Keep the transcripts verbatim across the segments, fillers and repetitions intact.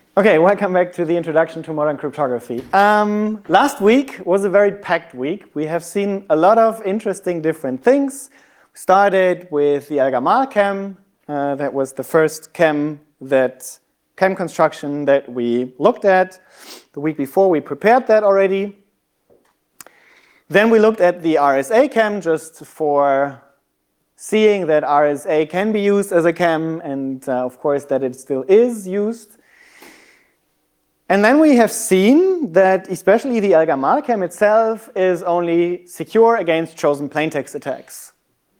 Okay, welcome back to the Introduction to Modern Cryptography. Um, last week was a very packed week. We have seen a lot of interesting different things. We started with the Al-Gamal-Chem. Uh, that was the first chem that chem construction that we looked at. The week before we prepared that already. Then we looked at the R S A chem just for seeing that R S A can be used as a chem and uh, of course that it still is used. And then we have seen that especially the Al-Gamal-Chem itself is only secure against chosen plaintext attacks.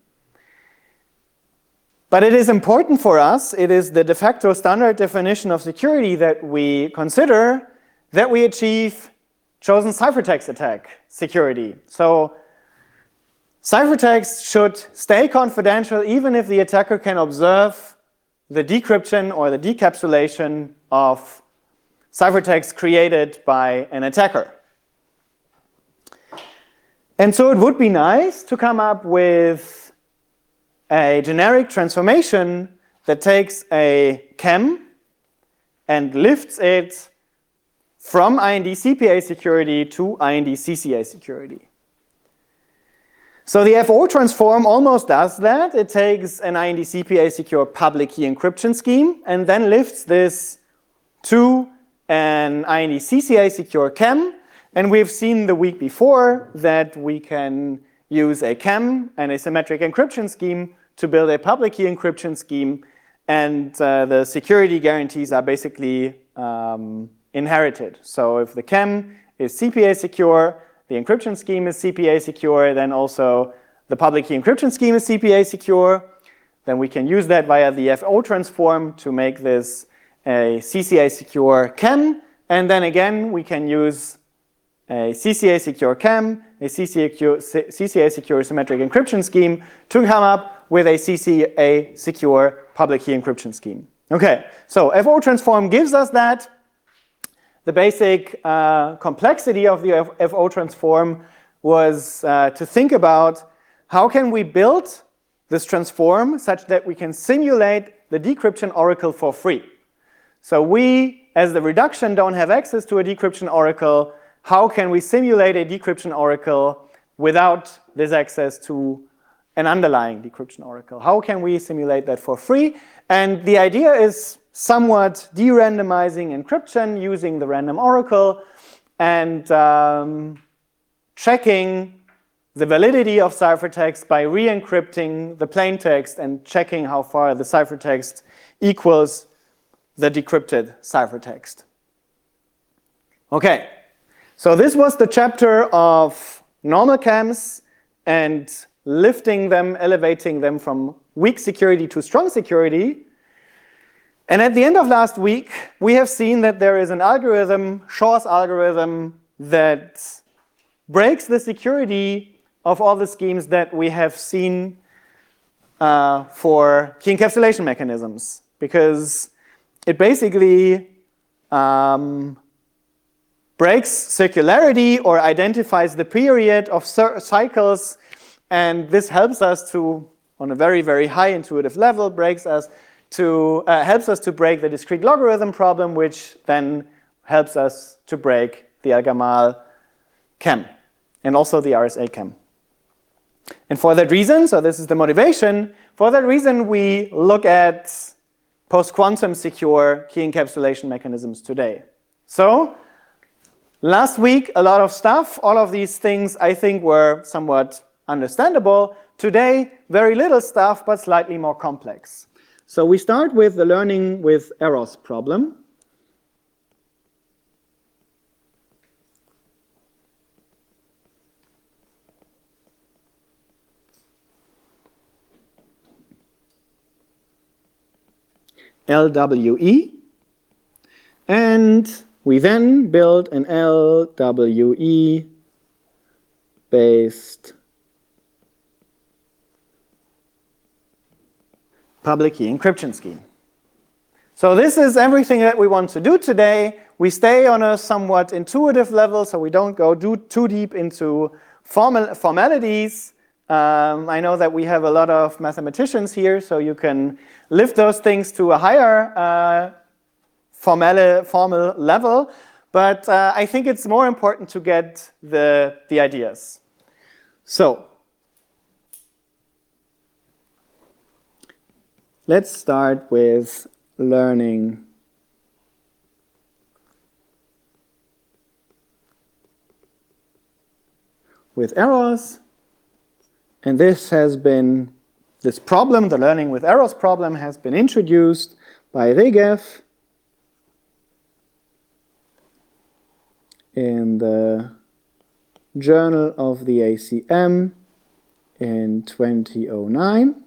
But it is important for us, it is the de facto standard definition of security that we consider that we achieve chosen ciphertext attack security. So ciphertext should stay confidential even if the attacker can observe the decryption or the decapsulation of ciphertext created by an attacker. And so it would be nice to come up with a generic transformation that takes a chem and lifts it from I N D C P A security to I N D C C A security. So the F O transform almost does that. It takes an I N D C P A secure public key encryption scheme and then lifts this to an I N D C C A secure chem, and we've seen the week before that we can use a chem and a symmetric encryption scheme to build a public key encryption scheme, and uh, the security guarantees are basically um, inherited. So if the chem is C P A secure, the encryption scheme is C P A secure, then also the public key encryption scheme is C P A secure, then we can use that via the F O transform to make this a C C A secure chem, and then again we can use a C C A secure chem, a C C A, C C A secure symmetric encryption scheme to come up with a C C A secure public key encryption scheme. Okay, so F O transform gives us that. The basic uh, complexity of the F O transform was uh, to think about how can we build this transform such that we can simulate the decryption oracle for free. So we, as the reduction, don't have access to a decryption oracle. How can we simulate a decryption oracle without this access to an underlying decryption oracle? How can we simulate that for free? And the idea is somewhat de-randomizing encryption using the random oracle and um, checking the validity of ciphertext by re-encrypting the plaintext and checking how far the ciphertext equals the decrypted ciphertext. Okay, so this was the chapter of normal chems and lifting them, elevating them from weak security to strong security. And at the end of last week, we have seen that there is an algorithm, Shor's algorithm, that breaks the security of all the schemes that we have seen uh, for key encapsulation mechanisms, because it basically um, breaks circularity or identifies the period of cycles, and this helps us to, on a very, very high intuitive level, breaks us to, uh, helps us to break the discrete logarithm problem, which then helps us to break the Al-Gamal-Chem and also the R S A chem. And for that reason, so this is the motivation, for that reason we look at post-quantum secure key encapsulation mechanisms today. So last week, a lot of stuff. All of these things I think were somewhat understandable. Today, very little stuff, but slightly more complex. So we start with the learning with errors problem. L W E, and we then build an L W E based public key encryption scheme. So this is everything that we want to do today. We stay on a somewhat intuitive level, so we don't go do too deep into formal formalities. Um, I know that we have a lot of mathematicians here, so you can lift those things to a higher uh, formal, formal level, but uh, I think it's more important to get the, the ideas. So, let's start with learning with errors. And this has been, this problem, the learning with errors problem, has been introduced by Regev in the Journal of the A C M in twenty oh nine.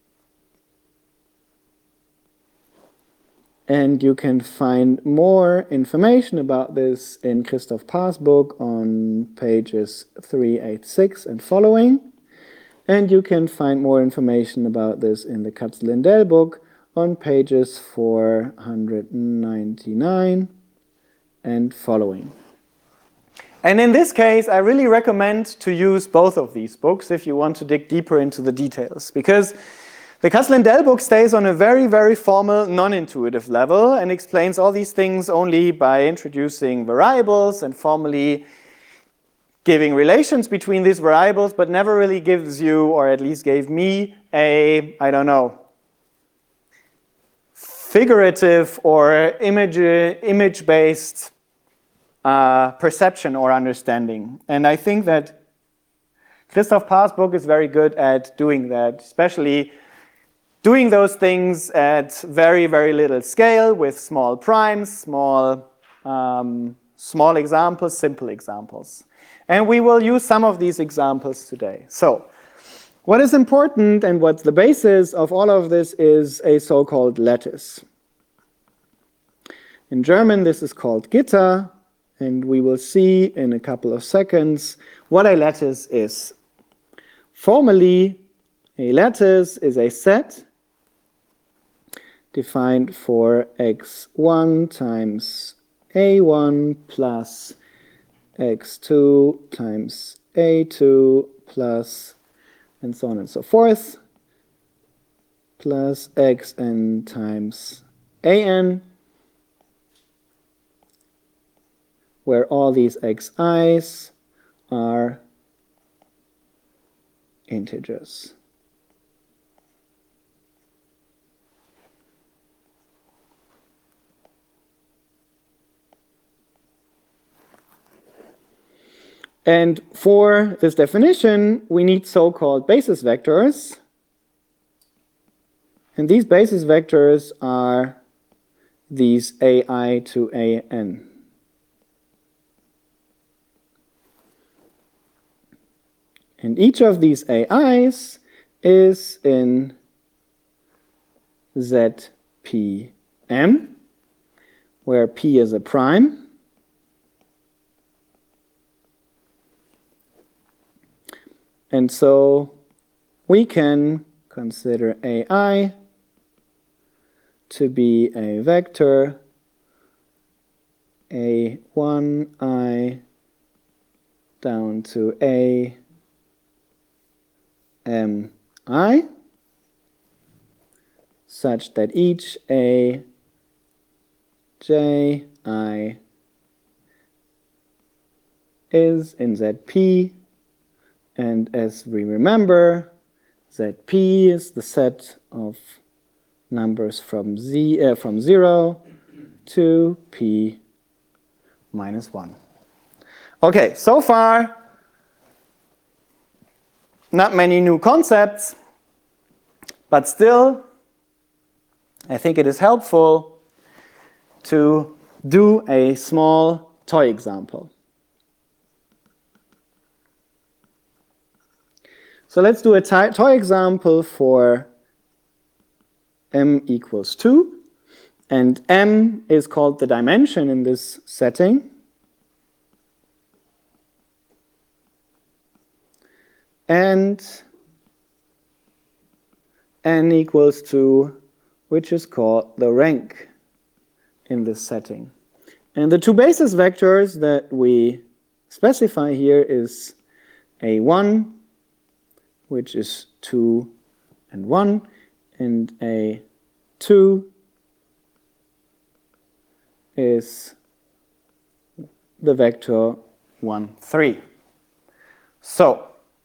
And you can find more information about this in Christoph Paas' book on pages three eighty-six and following. And you can find more information about this in the Katz-Lindell book on pages four ninety-nine and following. And in this case, I really recommend to use both of these books if you want to dig deeper into the details, because the Katz-Lindell book stays on a very, very formal, non-intuitive level and explains all these things only by introducing variables and formally giving relations between these variables, but never really gives you, or at least gave me, a, I don't know, figurative or image, image-based uh, perception or understanding. And I think that Christoph Paas' book is very good at doing that, especially doing those things at very, very little scale with small primes, small, um, small examples, simple examples. And we will use some of these examples today. So, what is important and what's the basis of all of this is a so-called lattice. In German, this is called Gitter, and we will see in a couple of seconds what a lattice is. Formally, a lattice is a set defined for x one times a one plus x two times a two plus, and so on and so forth, plus xn times an, where all these xi's are integers. And for this definition, we need so-called basis vectors. And these basis vectors are these ai to an. And each of these ai's is in Z P M, where P is a prime. And so we can consider ai to be a vector a one i down to a m I, such that each a j I is in Z P. And as we remember, Z P is the set of numbers from z uh, from zero to p minus one. Okay, so far, not many new concepts, but still, I think it is helpful to do a small toy example. So let's do a toy example for m equals two, and m is called the dimension in this setting. And n equals two, which is called the rank in this setting. And the two basis vectors that we specify here is a one, which is two and one, and a two, is the vector one, three. So,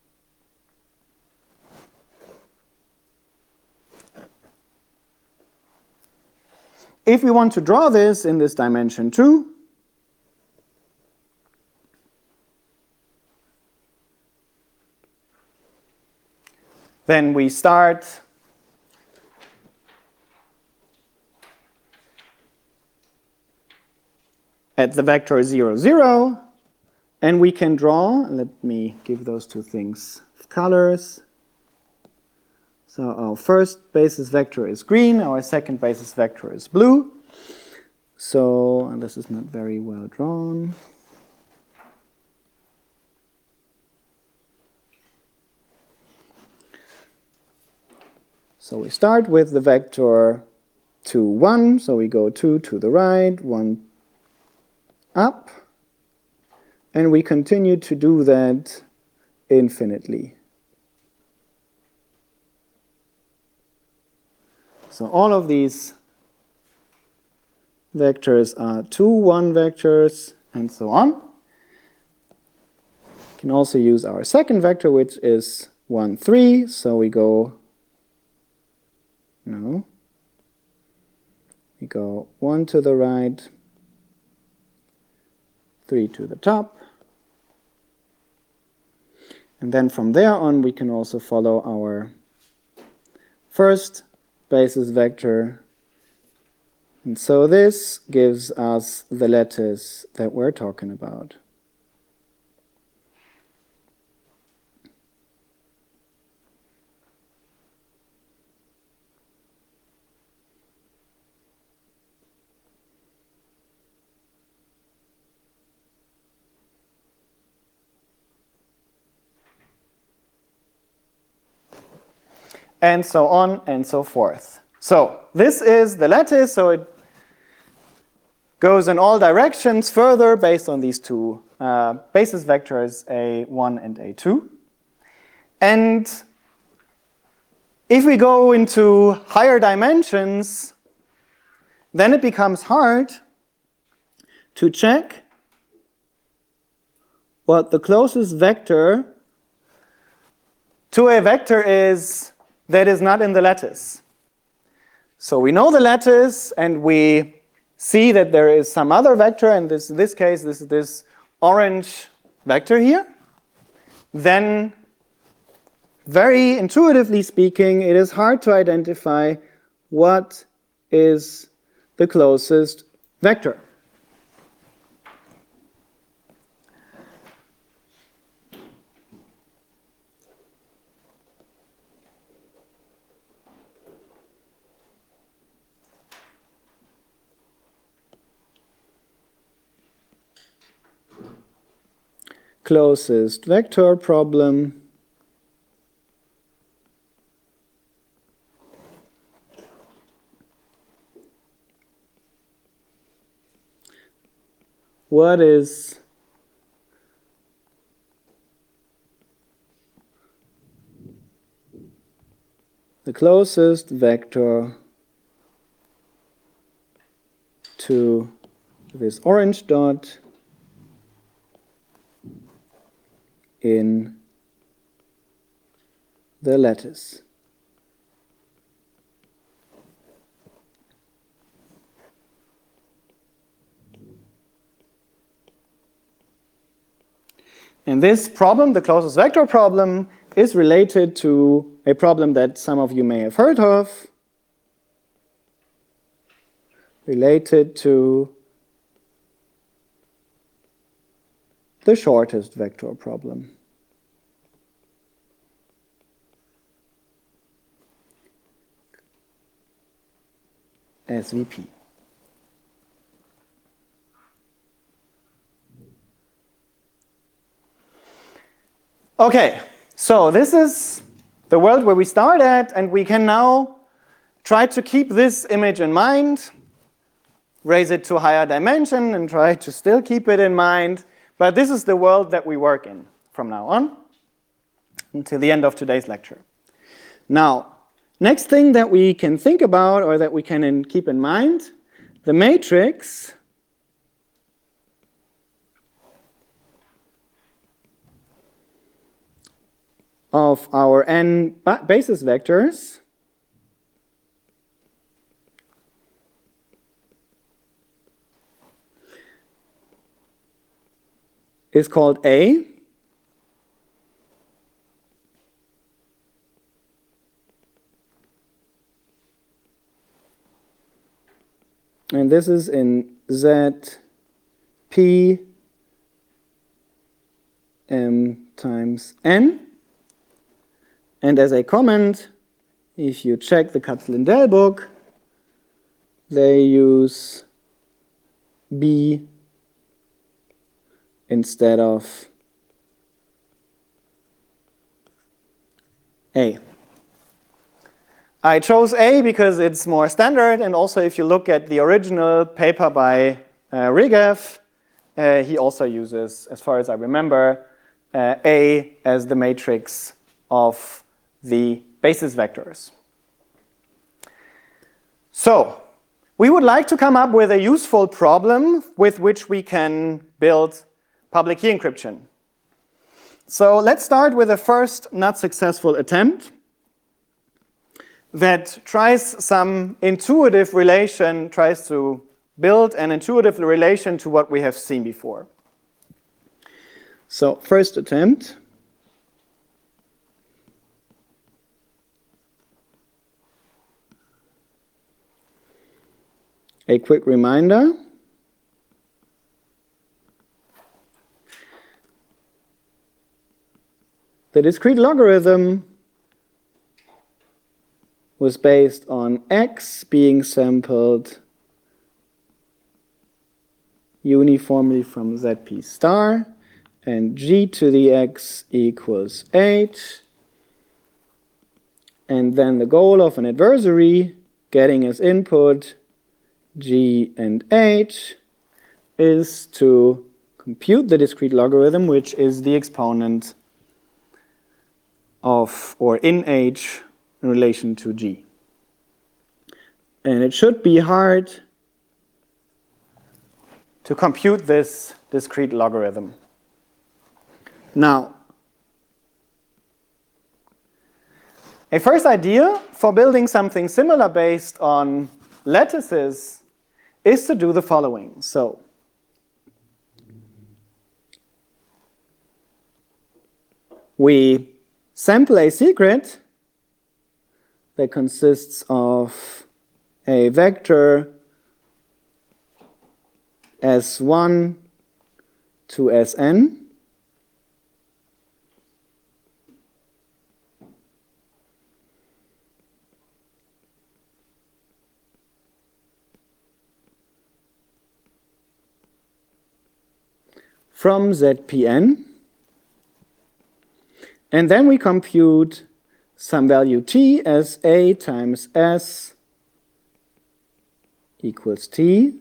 if we want to draw this in this dimension two, then we start at the vector zero, zero, and we can draw, let me give those two things colors. So our first basis vector is green, our second basis vector is blue. So, and this is not very well drawn. So we start with the vector two, one, so we go two to the right, one up, and we continue to do that infinitely. So all of these vectors are two, one vectors, and so on. We can also use our second vector, which is one, three, so we go, no, we go one to the right, three to the top. And then from there on, we can also follow our first basis vector. And so this gives us the lattice that we're talking about. And so on and so forth. So this is the lattice, so it goes in all directions further based on these two uh, basis vectors, A one and A two. And if we go into higher dimensions, then it becomes hard to check what the closest vector to a vector is that is not in the lattice. So we know the lattice, and we see that there is some other vector, and this, in this case, this is this orange vector here. Then, very intuitively speaking, it is hard to identify what is the closest vector. Closest vector problem. What is the closest vector to this orange dot in the lattice? And this problem, the closest vector problem, is related to a problem that some of you may have heard of, related to the shortest vector problem. S V P. Okay, so this is the world where we start at, and we can now try to keep this image in mind, raise it to a higher dimension, and try to still keep it in mind. But this is the world that we work in from now on until the end of today's lecture. Now, next thing that we can think about, or that we can in, keep in mind, the matrix of our n basis vectors is called A. And this is in Z P M times N. And as a comment, if you check the Katz-Lindell book, they use B instead of A. I chose A because it's more standard, and also if you look at the original paper by uh, Regev, uh, he also uses, as far as I remember, uh, A as the matrix of the basis vectors. So, we would like to come up with a useful problem with which we can build public key encryption. So let's start with a first not successful attempt that tries some intuitive relation, tries to build an intuitive relation to what we have seen before. So first attempt. A quick reminder. The discrete logarithm was based on x being sampled uniformly from Z P star and g to the x equals eight. And then the goal of an adversary, getting as input g and h, is to compute the discrete logarithm, which is the exponent of, or in h, in relation to g. And it should be hard to compute this discrete logarithm. Now, a first idea for building something similar based on lattices is to do the following. So, we sample a secret that consists of a vector S one to Sn. From Z P N. And then we compute some value t as A times S equals T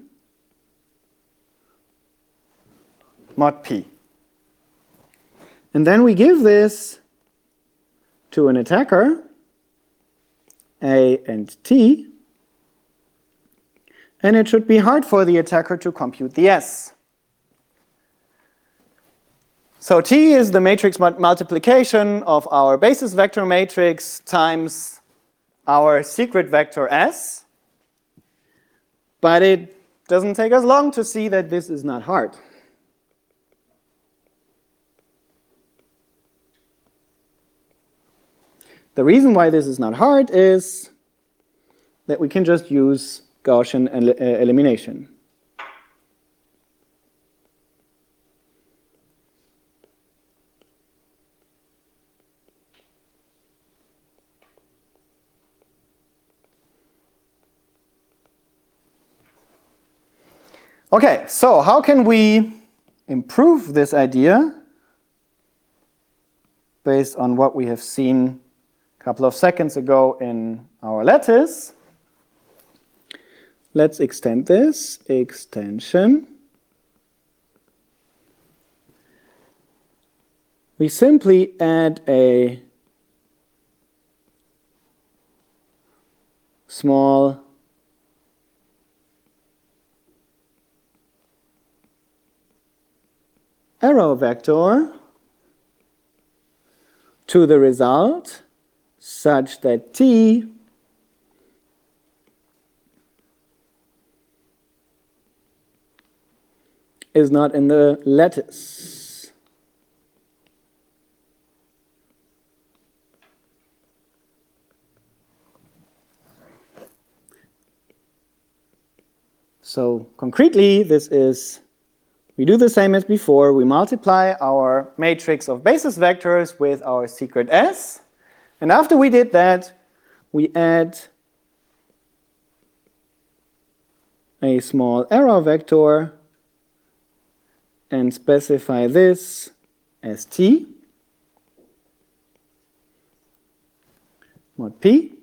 mod P. And then we give this to an attacker, A and T, and it should be hard for the attacker to compute the S. So T is the matrix multiplication of our basis vector matrix times our secret vector S. But it doesn't take us long to see that this is not hard. The reason why this is not hard is that we can just use Gaussian el- uh, elimination. Okay, so how can we improve this idea based on what we have seen a couple of seconds ago in our lattice? Let's extend this. Extension. We simply add a small arrow vector to the result such that T is not in the lattice. So concretely, this is, we do the same as before. We multiply our matrix of basis vectors with our secret S. And after we did that, we add a small error vector and specify this as T mod P,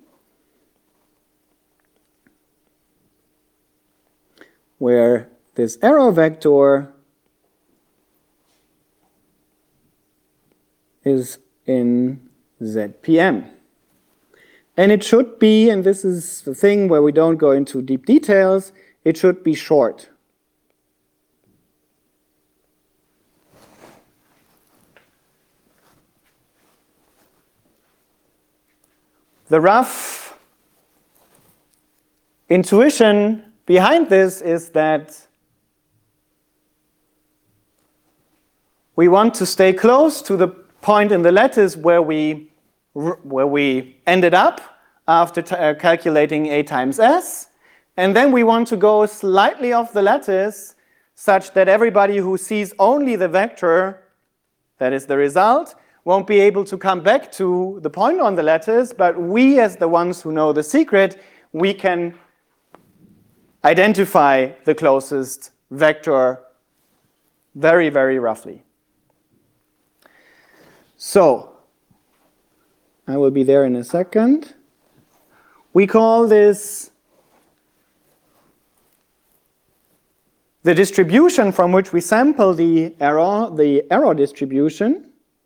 where this error vector is in Z P M. And it should be, and this is the thing where we don't go into deep details, it should be short. The rough intuition behind this is that we want to stay close to the point in the lattice where we, where we ended up after t uh, calculating A times S. And then we want to go slightly off the lattice such that everybody who sees only the vector, that is the result, won't be able to come back to the point on the lattice, but we, as the ones who know the secret, we can identify the closest vector very, very roughly. So, I will be there in a second. We call this the distribution from which we sample the error, the error distribution.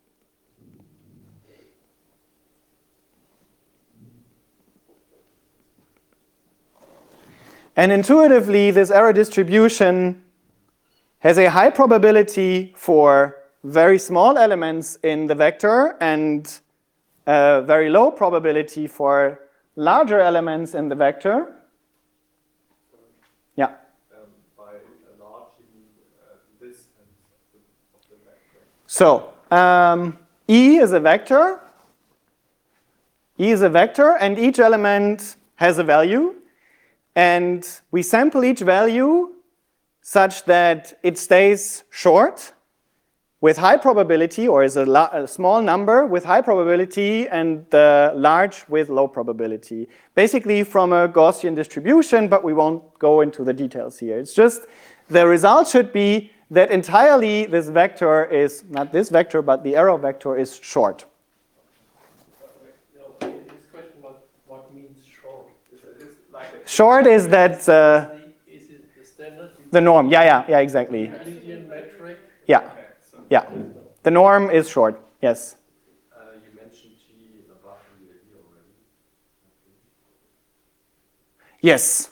And intuitively, this error distribution has a high probability for very small elements in the vector and a very low probability for larger elements in the vector. Yeah. Um, by enlarging uh, this of the vector. So um, E is a vector. E is a vector, and each element has a value. And we sample each value such that it stays short with high probability, or is a, a small number with high probability, and uh, large with low probability. Basically from a Gaussian distribution, but we won't go into the details here. It's just the result should be that entirely this vector is, not this vector, but the error vector is short. Short is that uh, is it the standard? The norm. Yeah, yeah, yeah, exactly. Euclidean metric? Yeah, Okay, so yeah. The norm is short. Yes. Uh, you mentioned T above in the idea already. Okay. Yes.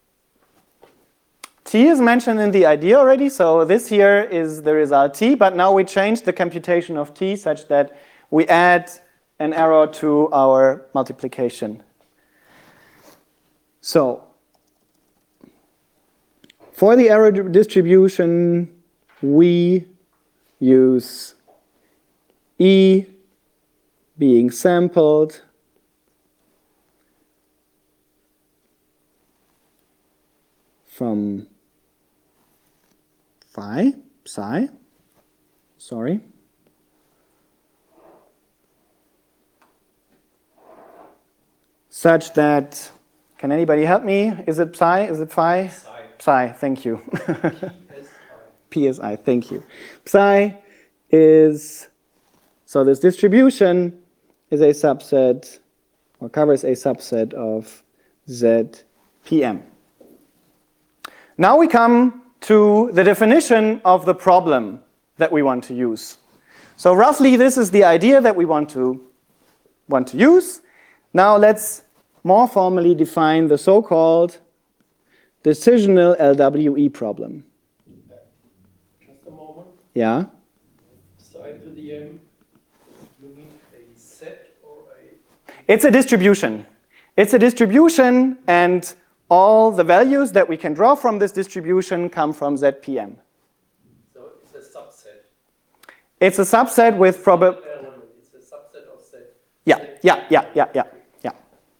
T is mentioned in the idea already, so this here is the result T, but now we change the computation of T such that we add an error to our multiplication. So, for the error distribution, we use E being sampled from phi, psi, sorry. Such that, can anybody help me? Is it psi? Is it phi? Psi. Psi, thank you. P S I, thank you. Psi is, so this distribution is a subset, or covers a subset of Z P M. Now we come to the definition of the problem that we want to use. So roughly this is the idea that we want to, want to use. Now let's more formally define the so-called decisional L W E problem. Just a moment. Yeah? Psi to the M, you mean a It's a distribution. It's a distribution, and all the values that we can draw from this distribution come from Z P M. So it's a subset. It's a subset with probab. Element. It's a subset of Z. Yeah, yeah, yeah, yeah, yeah, yeah.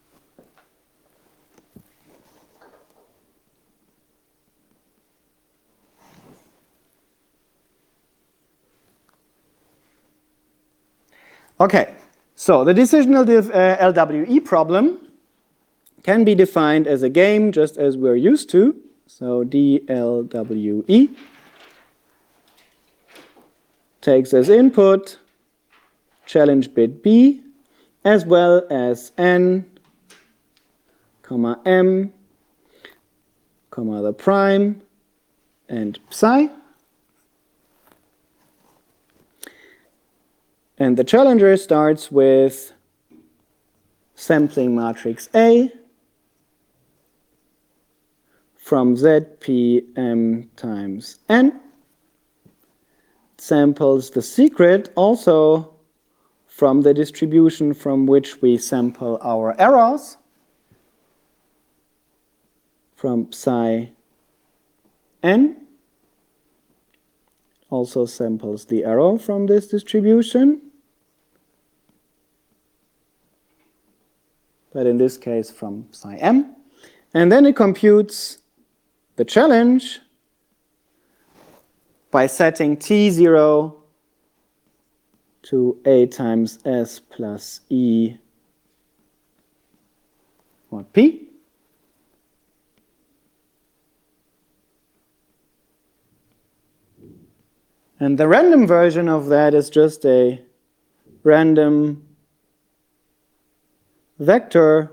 Okay, so the decisional div, uh, L W E problem can be defined as a game, just as we're used to. So D L W E takes as input challenge bit B, as well as N, comma M, comma the prime, and psi. And the challenger starts with sampling matrix A from Z P M times N. Samples the secret also from the distribution from which we sample our errors, from psi N. Also samples the error from this distribution, but in this case from psi M. And then it computes the challenge by setting T zero to A times S plus E mod P. And the random version of that is just a random vector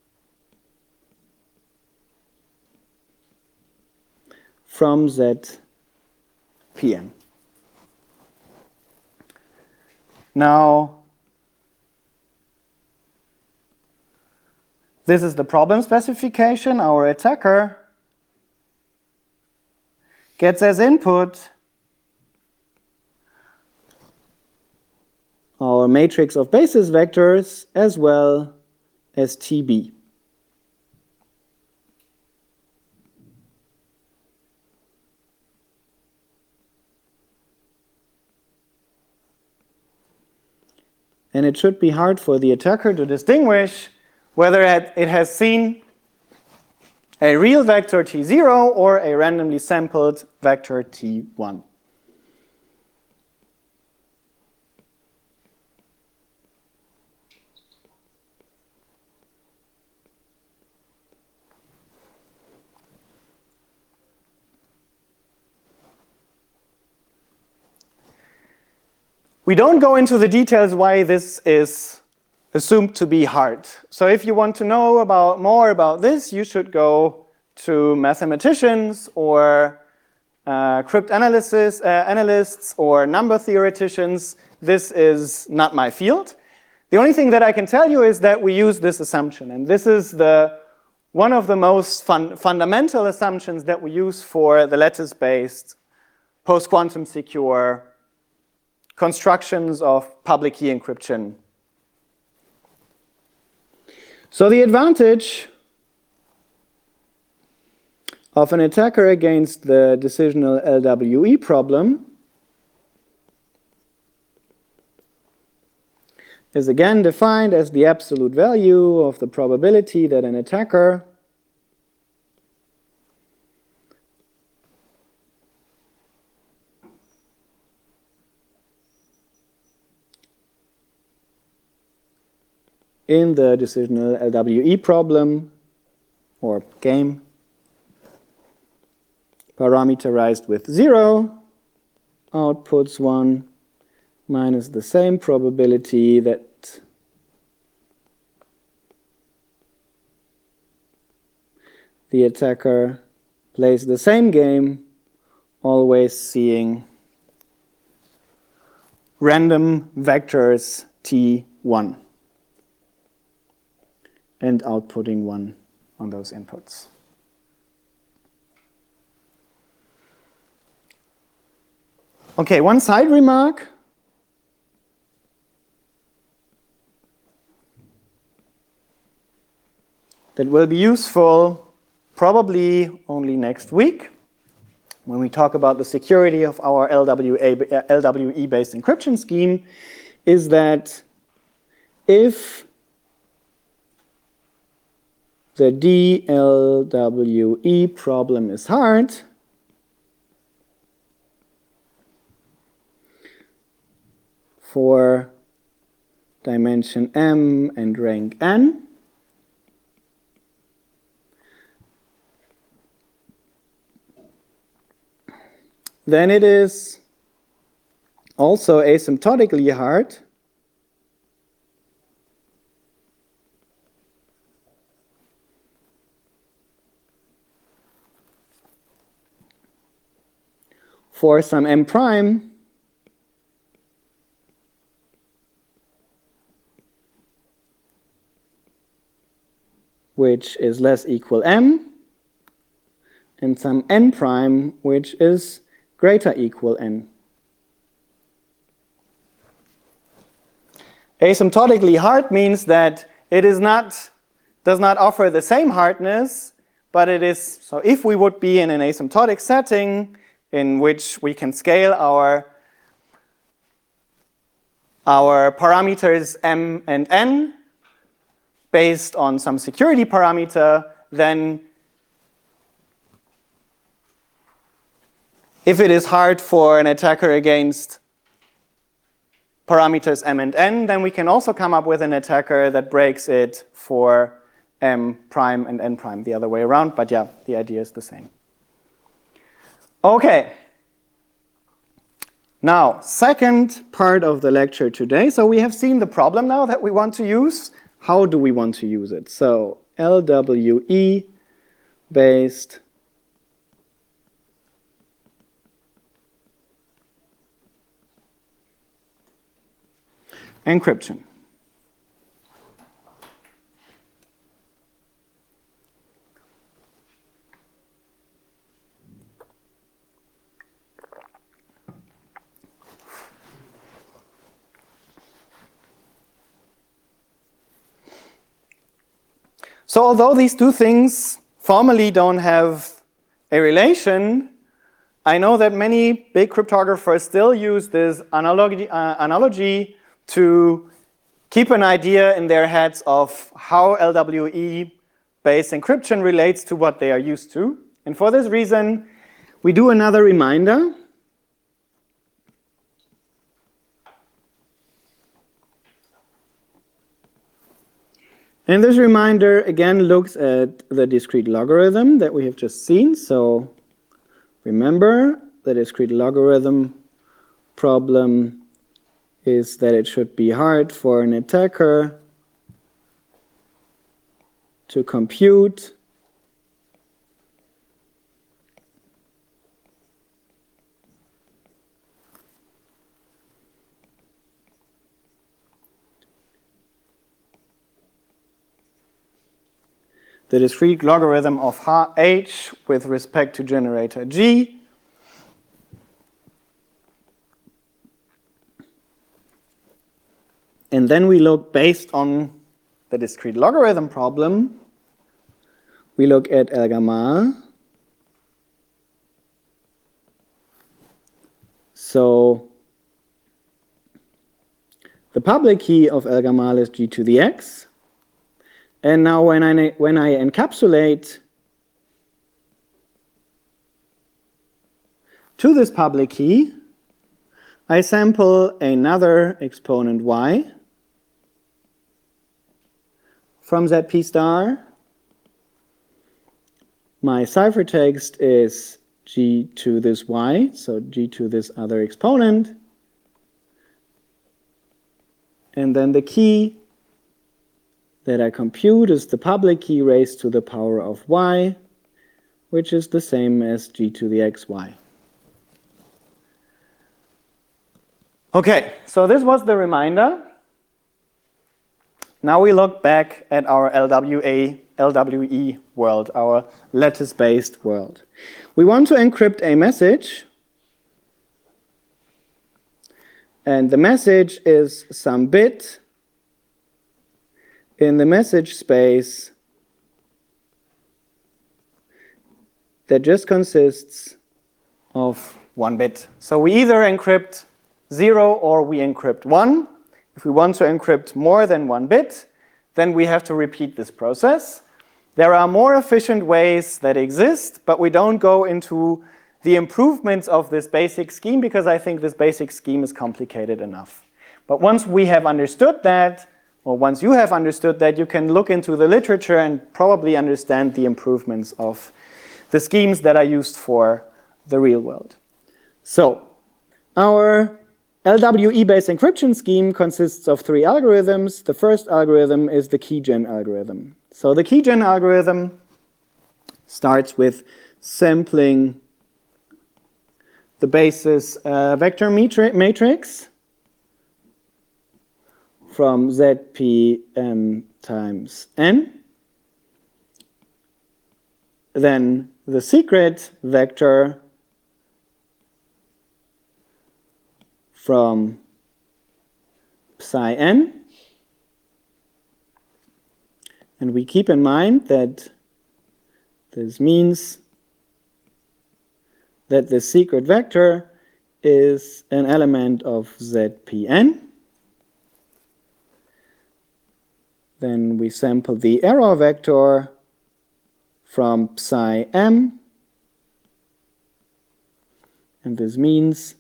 from Z P M. Now, this is the problem specification. Our attacker gets as input our matrix of basis vectors as well as T B. And it should be hard for the attacker to distinguish whether it has seen a real vector T zero or a randomly sampled vector T one. We don't go into the details why this is assumed to be hard. So if you want to know about more about this, you should go to mathematicians or uh, cryptanalysis uh, analysts or number theoreticians. This is not my field. The only thing that I can tell you is that we use this assumption, and this is the one of the most fun, fundamental assumptions that we use for the lattice-based post-quantum secure constructions of public key encryption. So the advantage of an attacker against the decisional L W E problem is again defined as the absolute value of the probability that an attacker in the decisional L W E problem or game parameterized with zero outputs one minus the same probability that the attacker plays the same game, always seeing random vectors T one and outputting one on those inputs. Okay, one side remark. that will be useful probably only next week when we talk about the security of our L W E-based encryption scheme, is that if the D L W E problem is hard, for dimension m and rank n, then it is also asymptotically hard for some m prime which is less equal m, and some n prime which is greater equal n. Asymptotically hard means that it is not, does not offer the same hardness, but it is, so if we would be in an asymptotic setting in which we can scale our, our parameters m and n based on some security parameter, then if it is hard for an attacker against parameters m and n, then we can also come up with an attacker that breaks it for m prime and n prime, the other way around, but yeah, the idea is the same. Okay. Now, second part of the lecture today. So we have seen the problem now that we want to use. How do we want to use it? So L W E based encryption. So although these two things formally don't have a relation, I know that many big cryptographers still use this analogy, uh, analogy to keep an idea in their heads of how L W E-based encryption relates to what they are used to. And for this reason, we do another reminder. And this reminder again looks at the discrete logarithm that we have just seen. So remember, the discrete logarithm problem is that it should be hard for an attacker to compute the discrete logarithm of h with respect to generator g. And then we look, based on the discrete logarithm problem, we look at Elgamal. So the public key of Elgamal is g to the x. And now when I, when I encapsulate to this public key, I sample another exponent y from Z P star. My ciphertext is g to this y, so g to this other exponent. And then the key that I compute is the public key raised to the power of y, which is the same as g to the xy. Okay, so this was the reminder. Now we look back at our L W A, L W E world, our lattice-based world. We want to encrypt a message, and the message is some bit in the message space that just consists of one bit. So we either encrypt zero or we encrypt one. If we want to encrypt more than one bit, then we have to repeat this process. There are more efficient ways that exist, but we don't go into the improvements of this basic scheme because I think this basic scheme is complicated enough. But once we have understood that, or once you have understood that, you can look into the literature and probably understand the improvements of the schemes that are used for the real world. So, our L W E-based encryption scheme consists of three algorithms. The first algorithm is the keygen algorithm. So the keygen algorithm starts with sampling the basis uh, vector matrix from Z P M times n. Then the secret vector from psi n. And we keep in mind that this means that the secret vector is an element of Z P n. Then we sample the error vector from psi m. And this means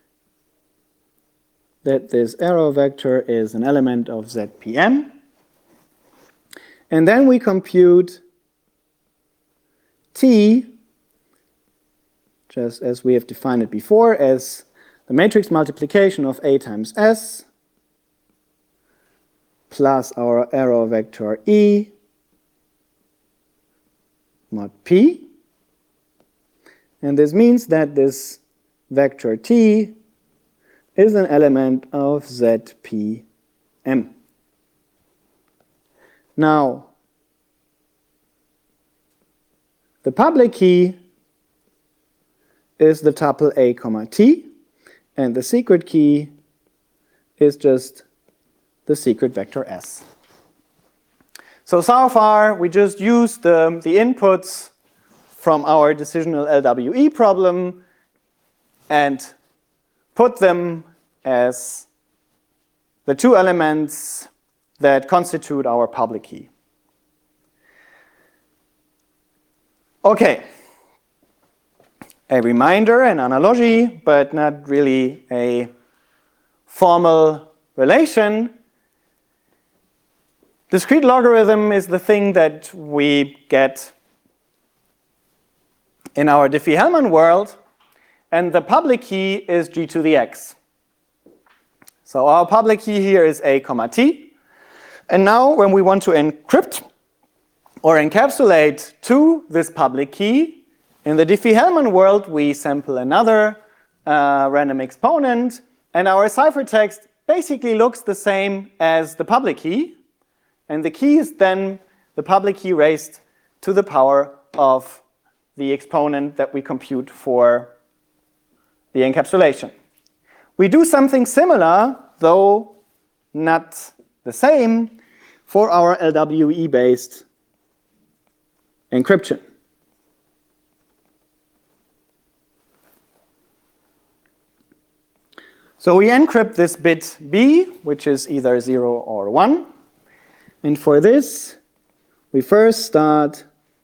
that this error vector is an element of Z P m. And then we compute T, just as we have defined it before, as the matrix multiplication of A times S plus our error vector E mod P. And this means that this vector T is an element of Z P M. Now, the public key is the tuple A comma T, and the secret key is just the secret vector S. So, so far, we just used the, the inputs from our decisional L W E problem and put them as the two elements that constitute our public key. Okay. A reminder, an analogy, but not really a formal relation. Discrete logarithm is the thing that we get in our Diffie-Hellman world, and the public key is g to the x. So our public key here is a comma t. And now when we want to encrypt or encapsulate to this public key, in the Diffie-Hellman world, we sample another uh, random exponent, and our ciphertext basically looks the same as the public key. And the key is then the public key raised to the power of the exponent that we compute for the encapsulation. We do something similar, though not the same, for our L W E-based encryption. So we encrypt this bit B, which is either zero or one. And for this, we first start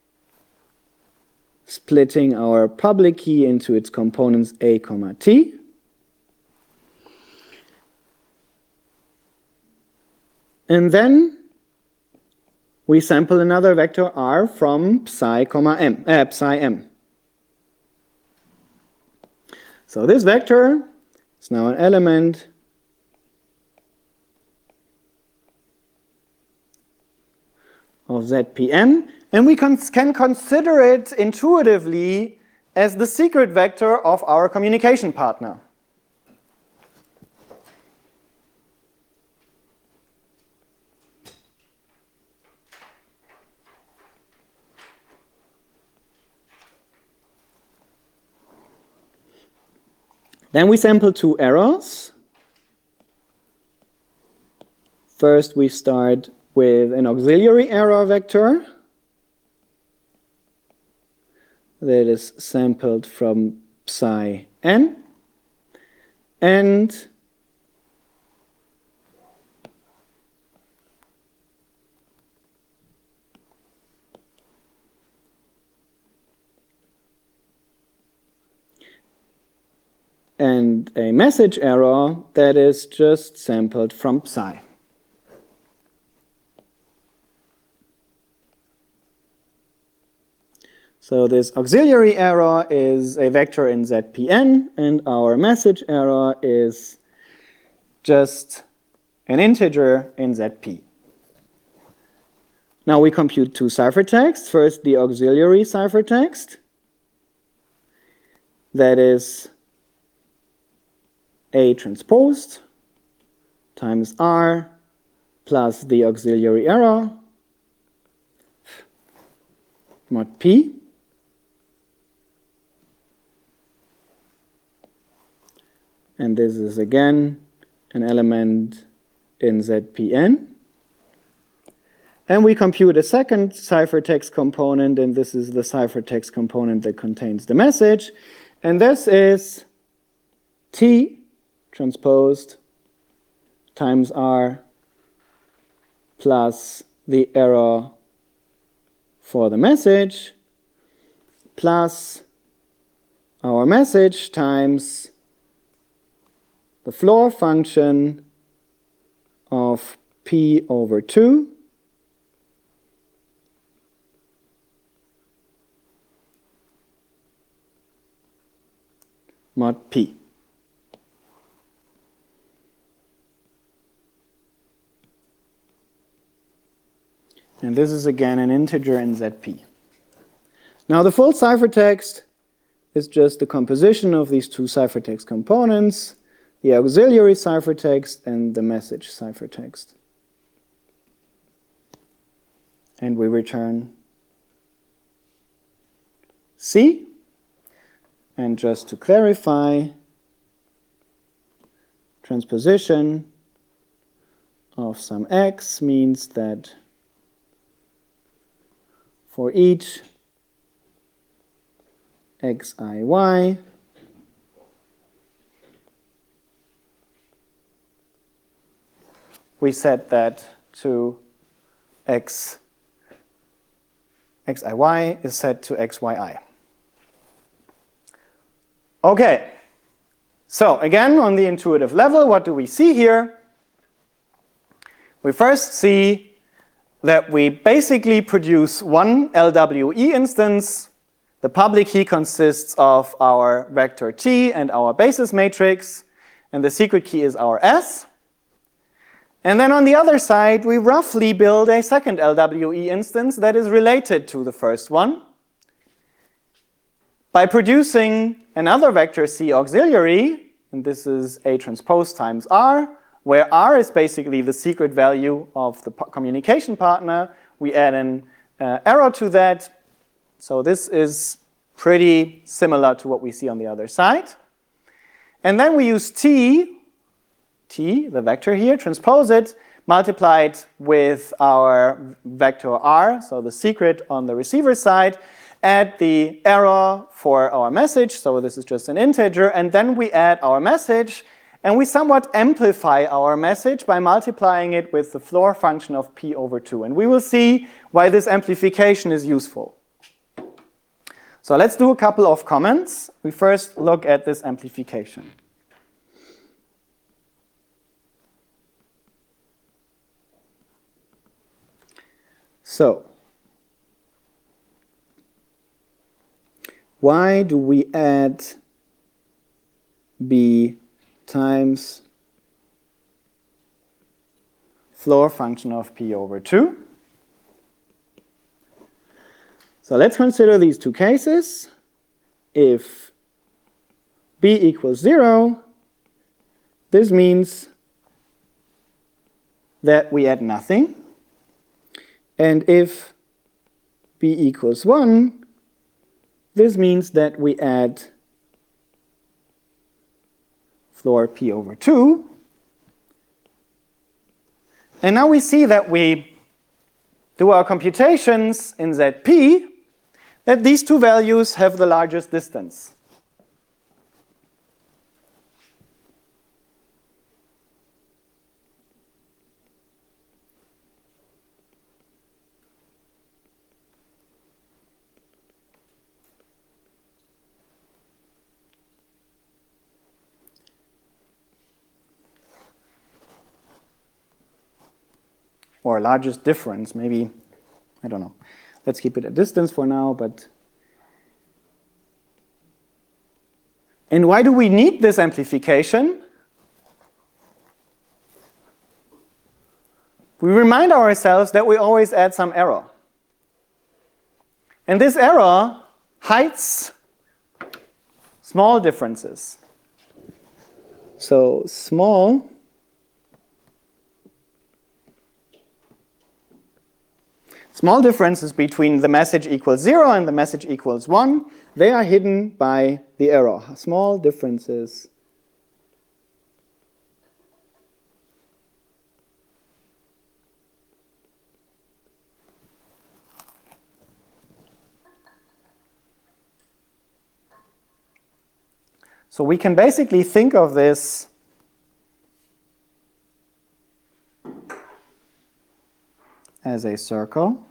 splitting our public key into its components A comma T. And then we sample another vector R from psi comma m, uh, psi m. So this vector is now an element of Z P M, and we can, can consider it intuitively as the secret vector of our communication partner. Then we sample two errors. First, we start with an auxiliary error vector. that is sampled from psi n, and and a message error that is just sampled from psi. So this auxiliary error is a vector in Z P N, and our message error is just an integer in Z P. Now we compute two ciphertexts. First, the auxiliary ciphertext, that is A transposed times R plus the auxiliary error mod P. And this is again an element in Z P N. And we compute a second ciphertext component, and this is the ciphertext component that contains the message. And this is T transposed times R plus the error for the message plus our message times the floor function of P over two mod P. And this is again an integer in Z P. Now the full ciphertext is just the composition of these two ciphertext components, the auxiliary ciphertext and the message ciphertext. And we return C. And just to clarify, transposition of some x means that for each xiy, we set that to x, xiy is set to xyi. Okay, so again, on the intuitive level, what do we see here? We first see that we basically produce one L W E instance. The public key consists of our vector T and our basis matrix, and the secret key is our S. And then on the other side, we roughly build a second L W E instance that is related to the first one by producing another vector C auxiliary, and this is A transpose times R, where R is basically the secret value of the communication partner. We add an uh, arrow to that. So this is pretty similar to what we see on the other side. And then we use T, T, the vector here, transpose it, multiply it with our vector R, so the secret on the receiver side, add the error for our message, so this is just an integer, and then we add our message, and we somewhat amplify our message by multiplying it with the floor function of P over two. And we will see why this amplification is useful. So let's do a couple of comments. We first look at this amplification. So, why do we add B times floor function of P over two? So let's consider these two cases. If B equals zero, this means that we add nothing. And if B equals one, this means that we add floor P over two. And now we see that we do our computations in Z P. that these two values have the largest distance. Or largest difference, maybe, I don't know. Let's keep it a distance for now, but. And why do we need this amplification? We remind ourselves that we always add some error. And this error hides small differences. So small Small differences between the message equals zero and the message equals one, they are hidden by the error. Small differences. So we can basically think of this as a circle.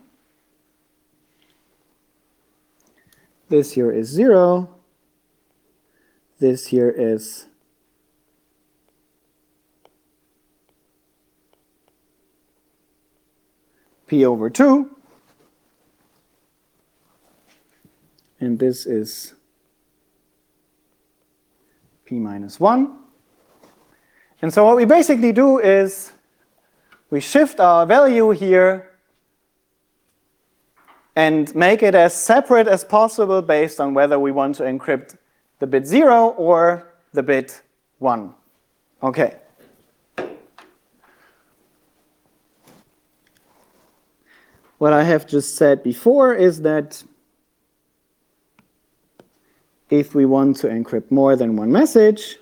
This here is zero. This here is p over two. And this is p minus one. And so what we basically do is we shift our value here and make it as separate as possible based on whether we want to encrypt the bit zero or the bit one. Okay. What I have just said before is that if we want to encrypt more than one message,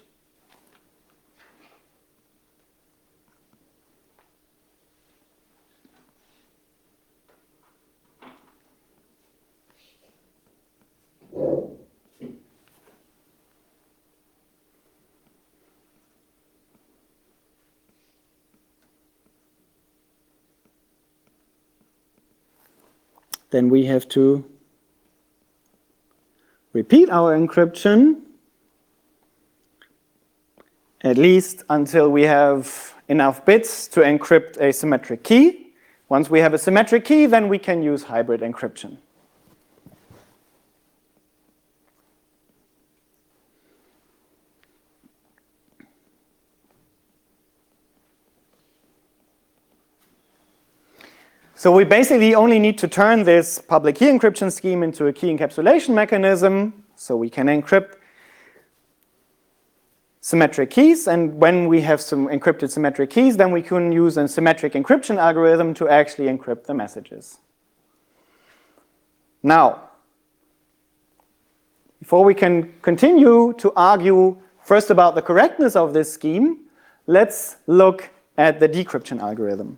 then we have to repeat our encryption at least until we have enough bits to encrypt a symmetric key. Once we have a symmetric key, then we can use hybrid encryption. So we basically only need to turn this public key encryption scheme into a key encapsulation mechanism, so we can encrypt symmetric keys, and when we have some encrypted symmetric keys, then we can use a symmetric encryption algorithm to actually encrypt the messages. Now, before we can continue to argue first about the correctness of this scheme, let's look at the decryption algorithm.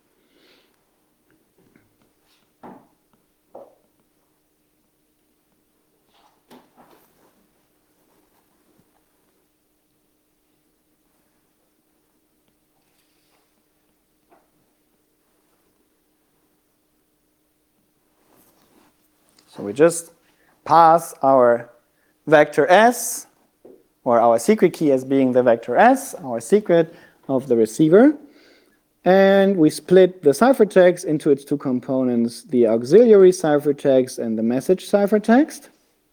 So we just pass our vector S, or our secret key as being the vector S, our secret of the receiver, and we split the ciphertext into its two components, the auxiliary ciphertext and the message ciphertext.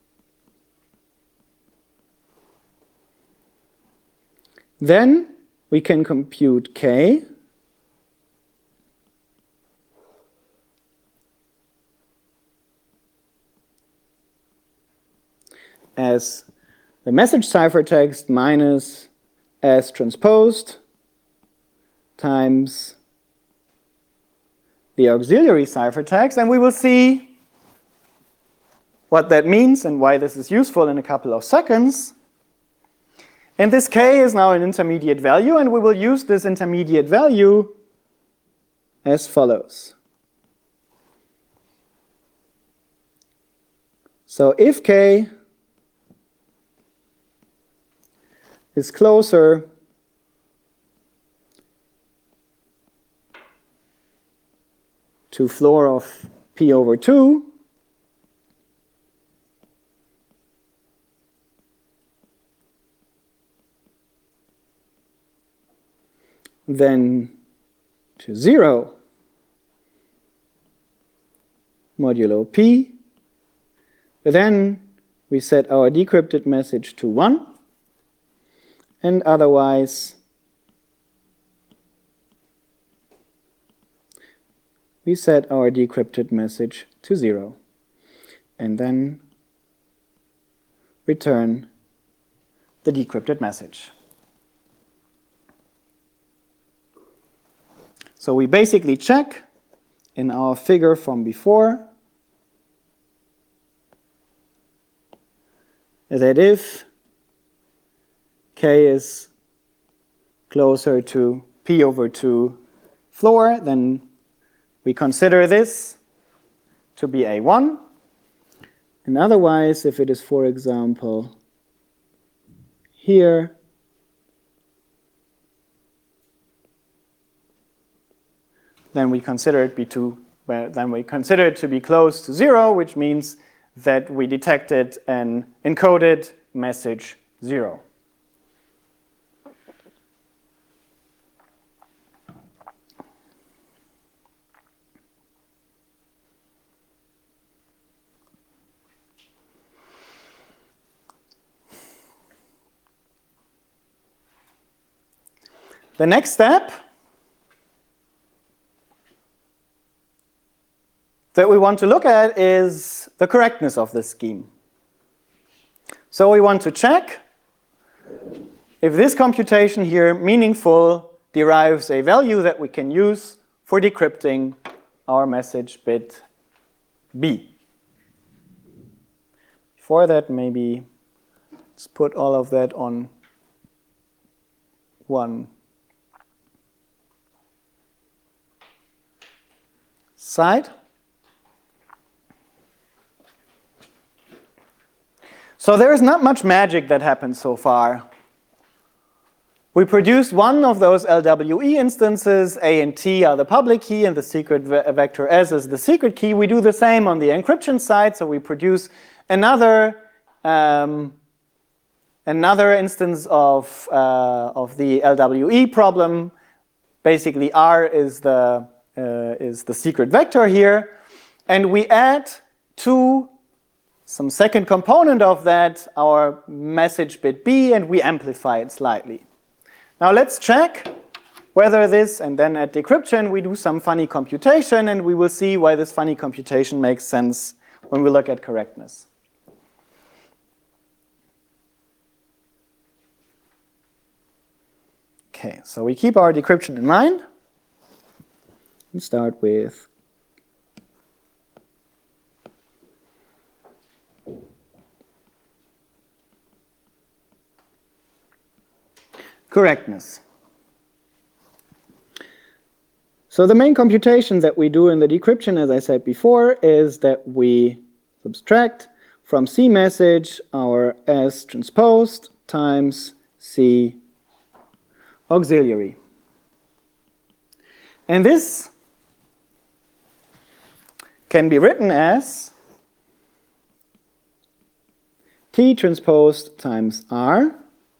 Then we can compute K as the message ciphertext minus S transposed times the auxiliary ciphertext, and we will see what that means and why this is useful in a couple of seconds. And this K is now an intermediate value, and we will use this intermediate value as follows. So if k is closer to floor of p over two, then to zero modulo p, then we set our decrypted message to one, and otherwise we set our decrypted message to zero, and then return the decrypted message. So we basically check in our figure from before that if k is closer to p over two floor, then we consider this to be a one. And otherwise, if it is, for example, here, then we consider it be two, well, then we consider it to be close to zero, which means that we detected an encoded message zero. The next step that we want to look at is the correctness of this scheme. So we want to check if this computation here, meaningful, derives a value that we can use for decrypting our message bit B. Before that, maybe let's put all of that on one side. So there is not much magic that happened so far. We produced one of those L W E instances. A and T are the public key, and the secret ve vector S is the secret key. We do the same on the encryption side, so we produce another um, another instance of uh, of the L W E problem. Basically, R is the uh, is the secret vector here, and we add to some second component of that our message bit B, and we amplify it slightly. Now let's check whether this, and then at decryption we do some funny computation, and we will see why this funny computation makes sense when we look at correctness. Okay, so we keep our decryption in mind. We start with correctness. So the main computation that we do in the decryption, as I said before, is that we subtract from C message our S transposed times C auxiliary. And this can be written as T transposed times R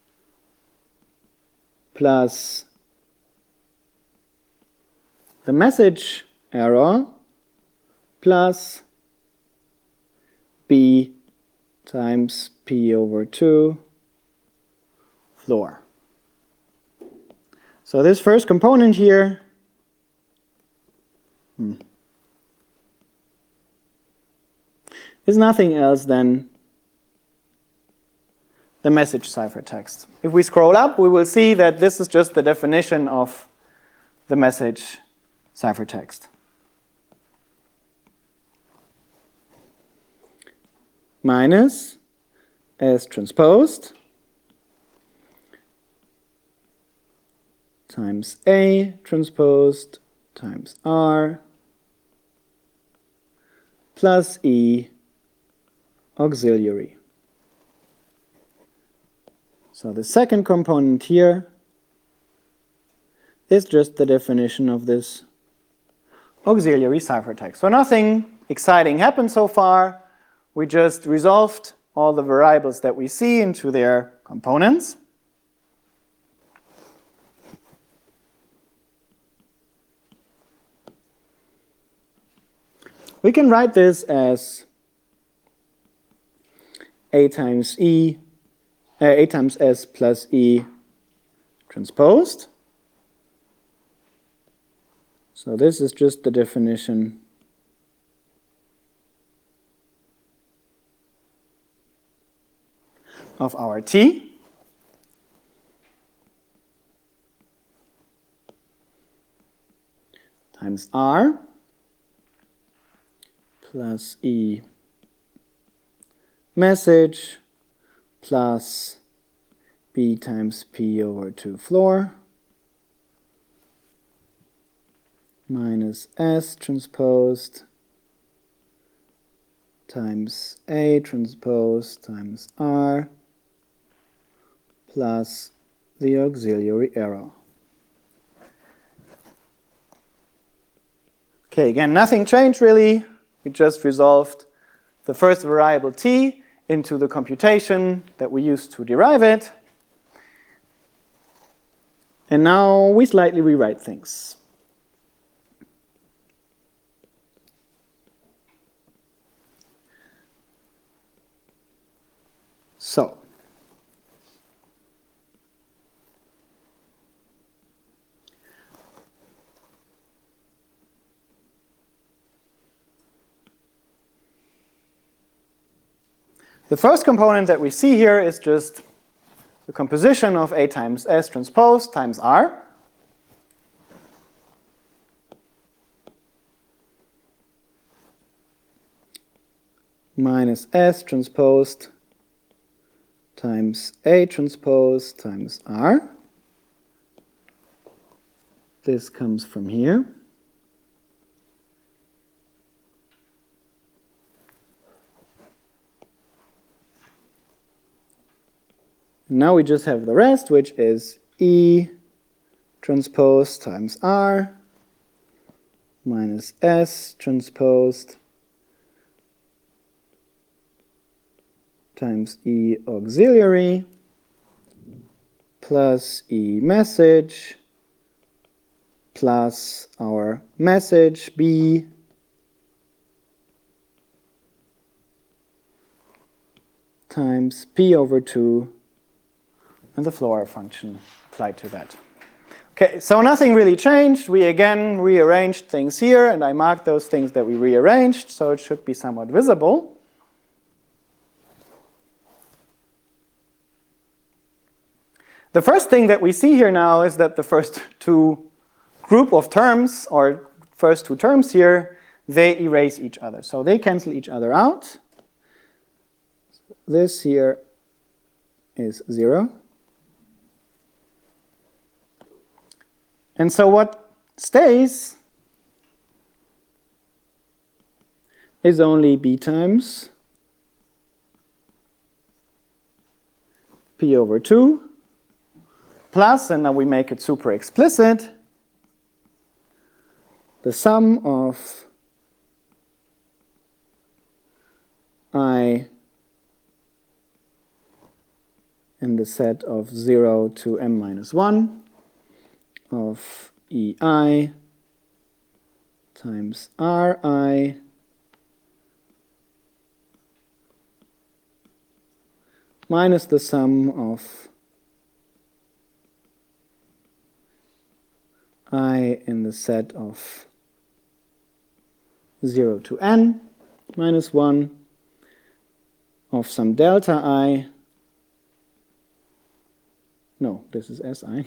plus the message error plus B times P over two floor. So this first component here hmm, is nothing else than the message ciphertext. If we scroll up, we will see that this is just the definition of the message ciphertext. Minus S transposed times A transposed times R plus E auxiliary. So the second component here is just the definition of this auxiliary ciphertext. So nothing exciting happened so far. We just resolved all the variables that we see into their components. We can write this as A times E, uh, A times S plus E transposed. So this is just the definition of our T. Times R plus E message plus B times P over two floor minus S transposed times A transposed times R plus the auxiliary arrow. Okay, again, nothing changed really. We just resolved the first variable t into the computation that we used to derive it. And now we slightly rewrite things. So, the first component that we see here is just the composition of A times S transpose times R. Minus S transposed times A transpose times R. This comes from here. Now we just have the rest, which is E transpose times R minus S transposed times E auxiliary plus E message plus our message B times P over two and the floor function applied to that. Okay, so nothing really changed. We again rearranged things here, and I marked those things that we rearranged, so it should be somewhat visible. The first thing that we see here now is that the first two group of terms, or first two terms here, they erase each other. So they cancel each other out. This here is zero. And so what stays is only B times P over two plus, and now we make it super explicit, the sum of I in the set of zero to m minus one of ei times ri minus the sum of I in the set of zero to n minus one of some delta I. No, this is Si.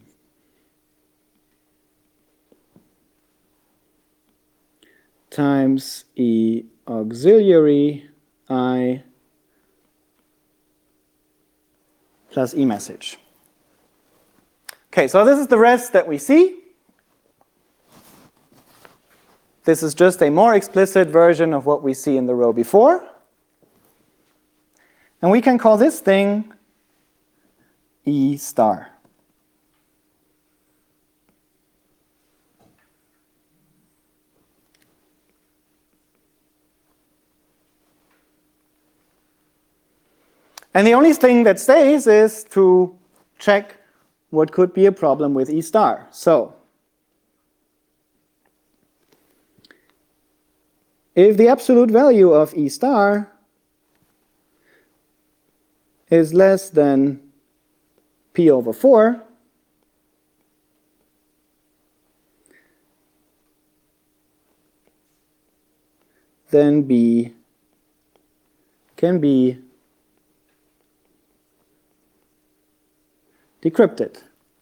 Times E auxiliary I plus E message. Okay, so this is the rest that we see. This is just a more explicit version of what we see in the row before. And we can call this thing E star. And the only thing that stays is to check what could be a problem with E star. So, if the absolute value of E star is less than P over four, then B can be decrypted.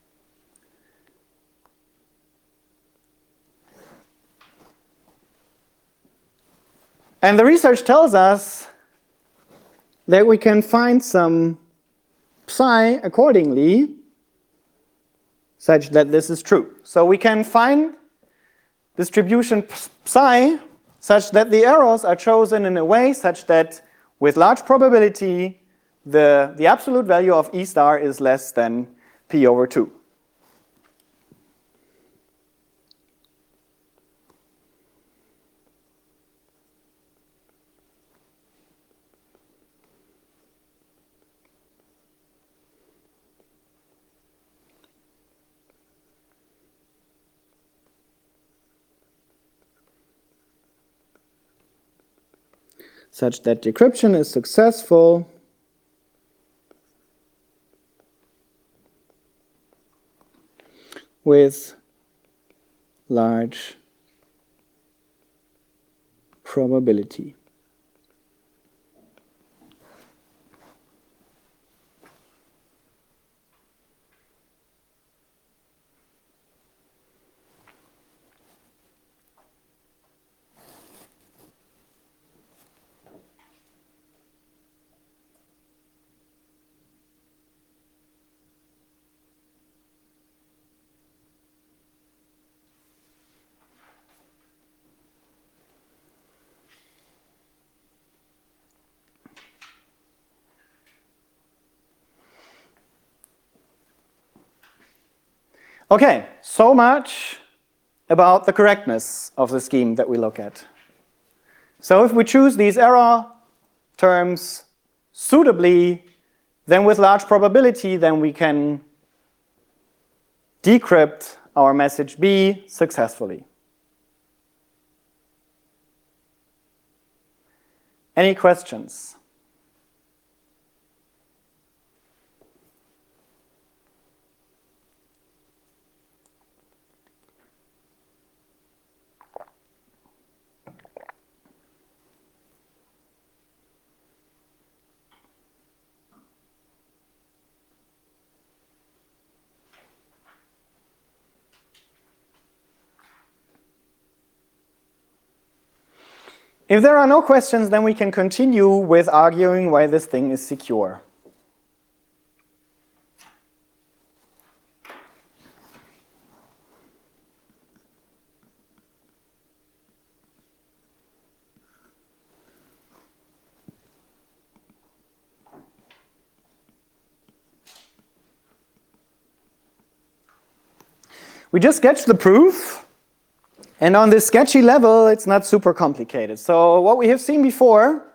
And the research tells us that we can find some psi accordingly such that this is true. So we can find distribution psi such that the errors are chosen in a way such that with large probability the, the absolute value of E star is less than P over two. Such that decryption is successful with large probability. Okay, so much about the correctness of the scheme that we look at. So if we choose these error terms suitably, then with large probability, then we can decrypt our message B successfully. Any questions? If there are no questions, then we can continue with arguing why this thing is secure. We just sketched the proof. And on this sketchy level, it's not super complicated. So what we have seen before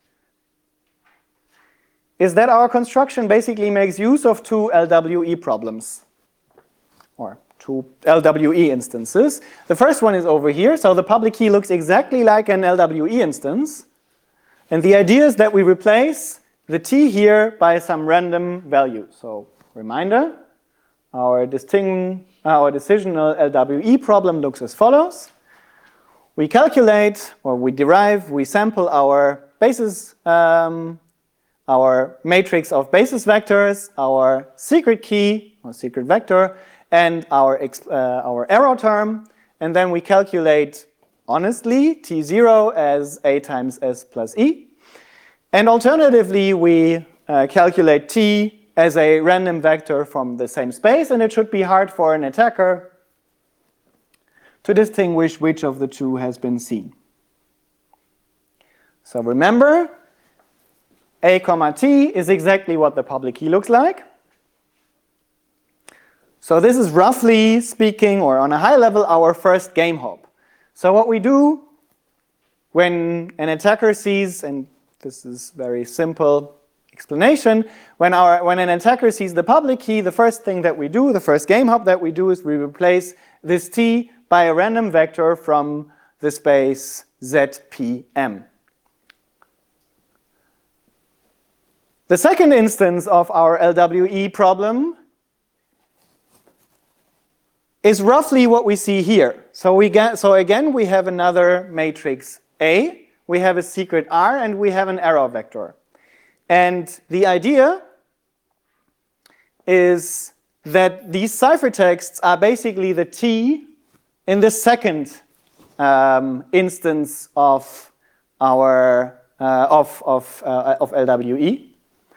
is that our construction basically makes use of two L W E problems, or two L W E instances. The first one is over here, so the public key looks exactly like an L W E instance. And the idea is that we replace the T here by some random value. So reminder, our distinct Our decisional L W E problem looks as follows. We calculate, or we derive, we sample our basis, um, our matrix of basis vectors, our secret key, or secret vector, and our, uh, our error term, and then we calculate, honestly, T zero as A times S plus E. And alternatively, we uh, calculate T as a random vector from the same space, and it should be hard for an attacker to distinguish which of the two has been seen. So remember, A comma T is exactly what the public key looks like. So this is roughly speaking, or on a high level, our first game hop. So what we do when an attacker sees, and this is very simple explanation, when, our, when an attacker sees the public key, the first thing that we do, the first game hop that we do is we replace this T by a random vector from the space Z P M. The second instance of our L W E problem is roughly what we see here. So, we get, so again, we have another matrix A, we have a secret R, and we have an error vector. And the idea is that these ciphertexts are basically the T in the second um, instance of our uh, of of uh, of L W E.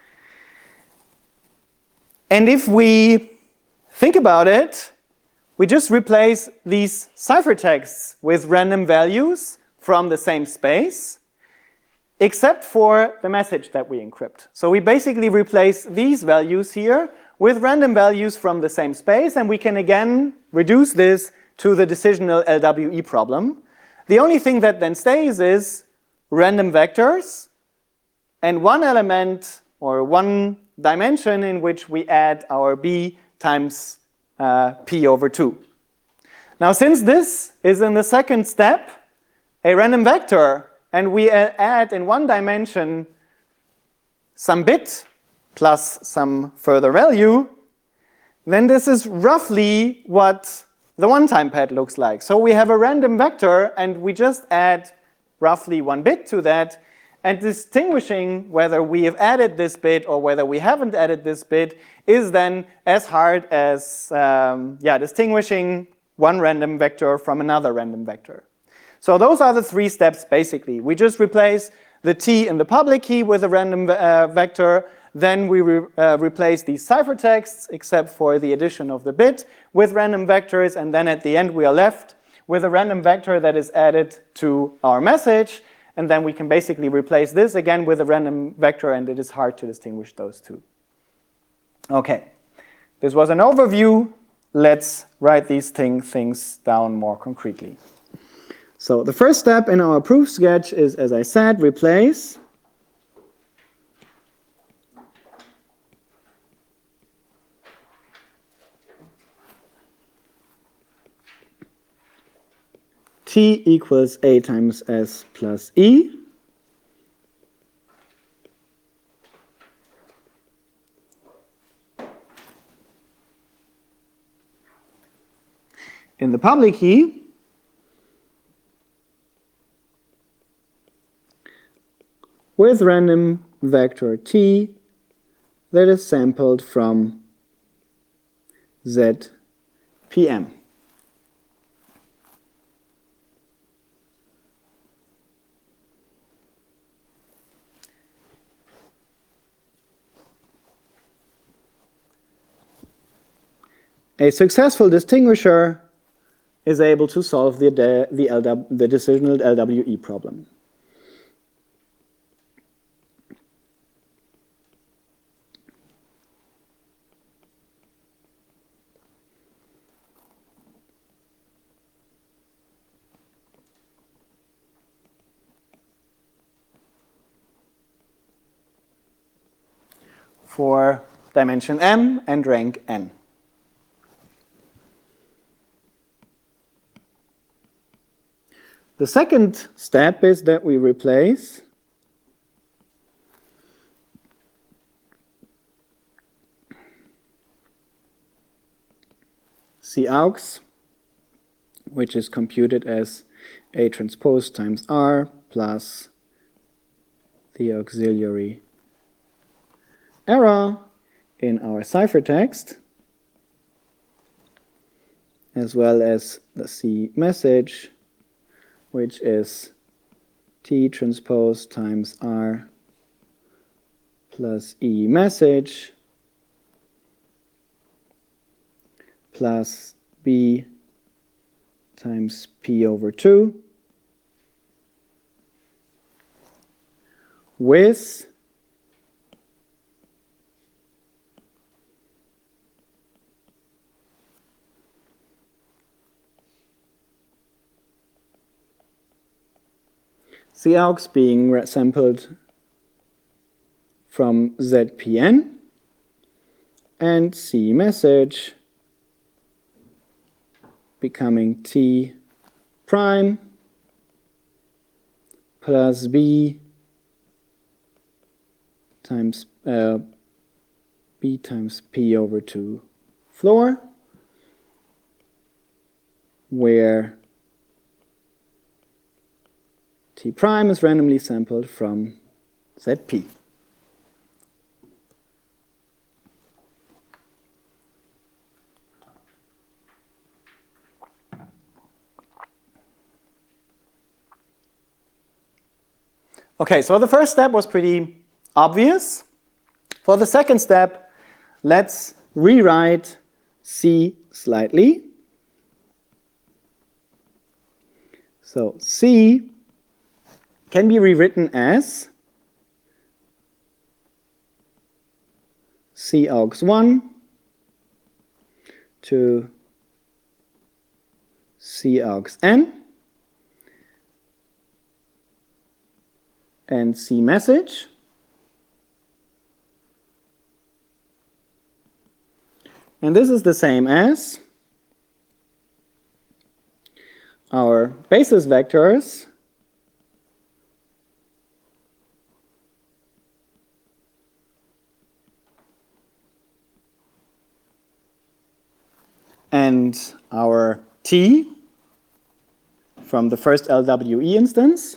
And if we think about it, we just replace these ciphertexts with random values from the same space, except for the message that we encrypt. So we basically replace these values here with random values from the same space, and we can again reduce this to the decisional L W E problem. The only thing that then stays is random vectors and one element or one dimension in which we add our B times uh, P over two. Now, since this is in the second step a random vector, and we add in one dimension some bit plus some further value, then this is roughly what the one-time pad looks like. So we have a random vector, and we just add roughly one bit to that, and distinguishing whether we have added this bit or whether we haven't added this bit is then as hard as um, yeah, distinguishing one random vector from another random vector. So those are the three steps basically. We just replace the T in the public key with a random uh, vector, then we re uh, replace these ciphertexts, except for the addition of the bit, with random vectors, and then at the end we are left with a random vector that is added to our message, and then we can basically replace this again with a random vector, and it is hard to distinguish those two. Okay, this was an overview. Let's write these thing, things down more concretely. So the first step in our proof sketch is, as I said, replace T equals A times S plus E. In the public key, with random vector T that is sampled from Z P M. A successful distinguisher is able to solve the, the, the, L W, the decisional L W E problem. For dimension M and rank N. The second step is that we replace C aux, which is computed as A transpose times R plus the auxiliary error in our ciphertext, as well as the C message, which is T transpose times R plus E message plus B times P over two with Coux being sampled from Z P N, and C message becoming T prime plus B times uh, B times P over two floor, where T prime is randomly sampled from Z P. Okay, so the first step was pretty obvious. For the second step, let's rewrite C slightly. So C can be rewritten as C aux one to C aux n and C message and this is the same as our basis vectors and our T from the first L W E instance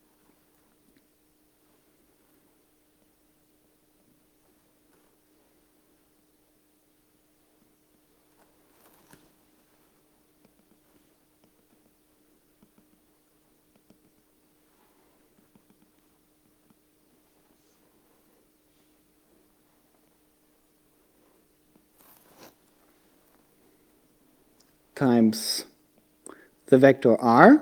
times the vector R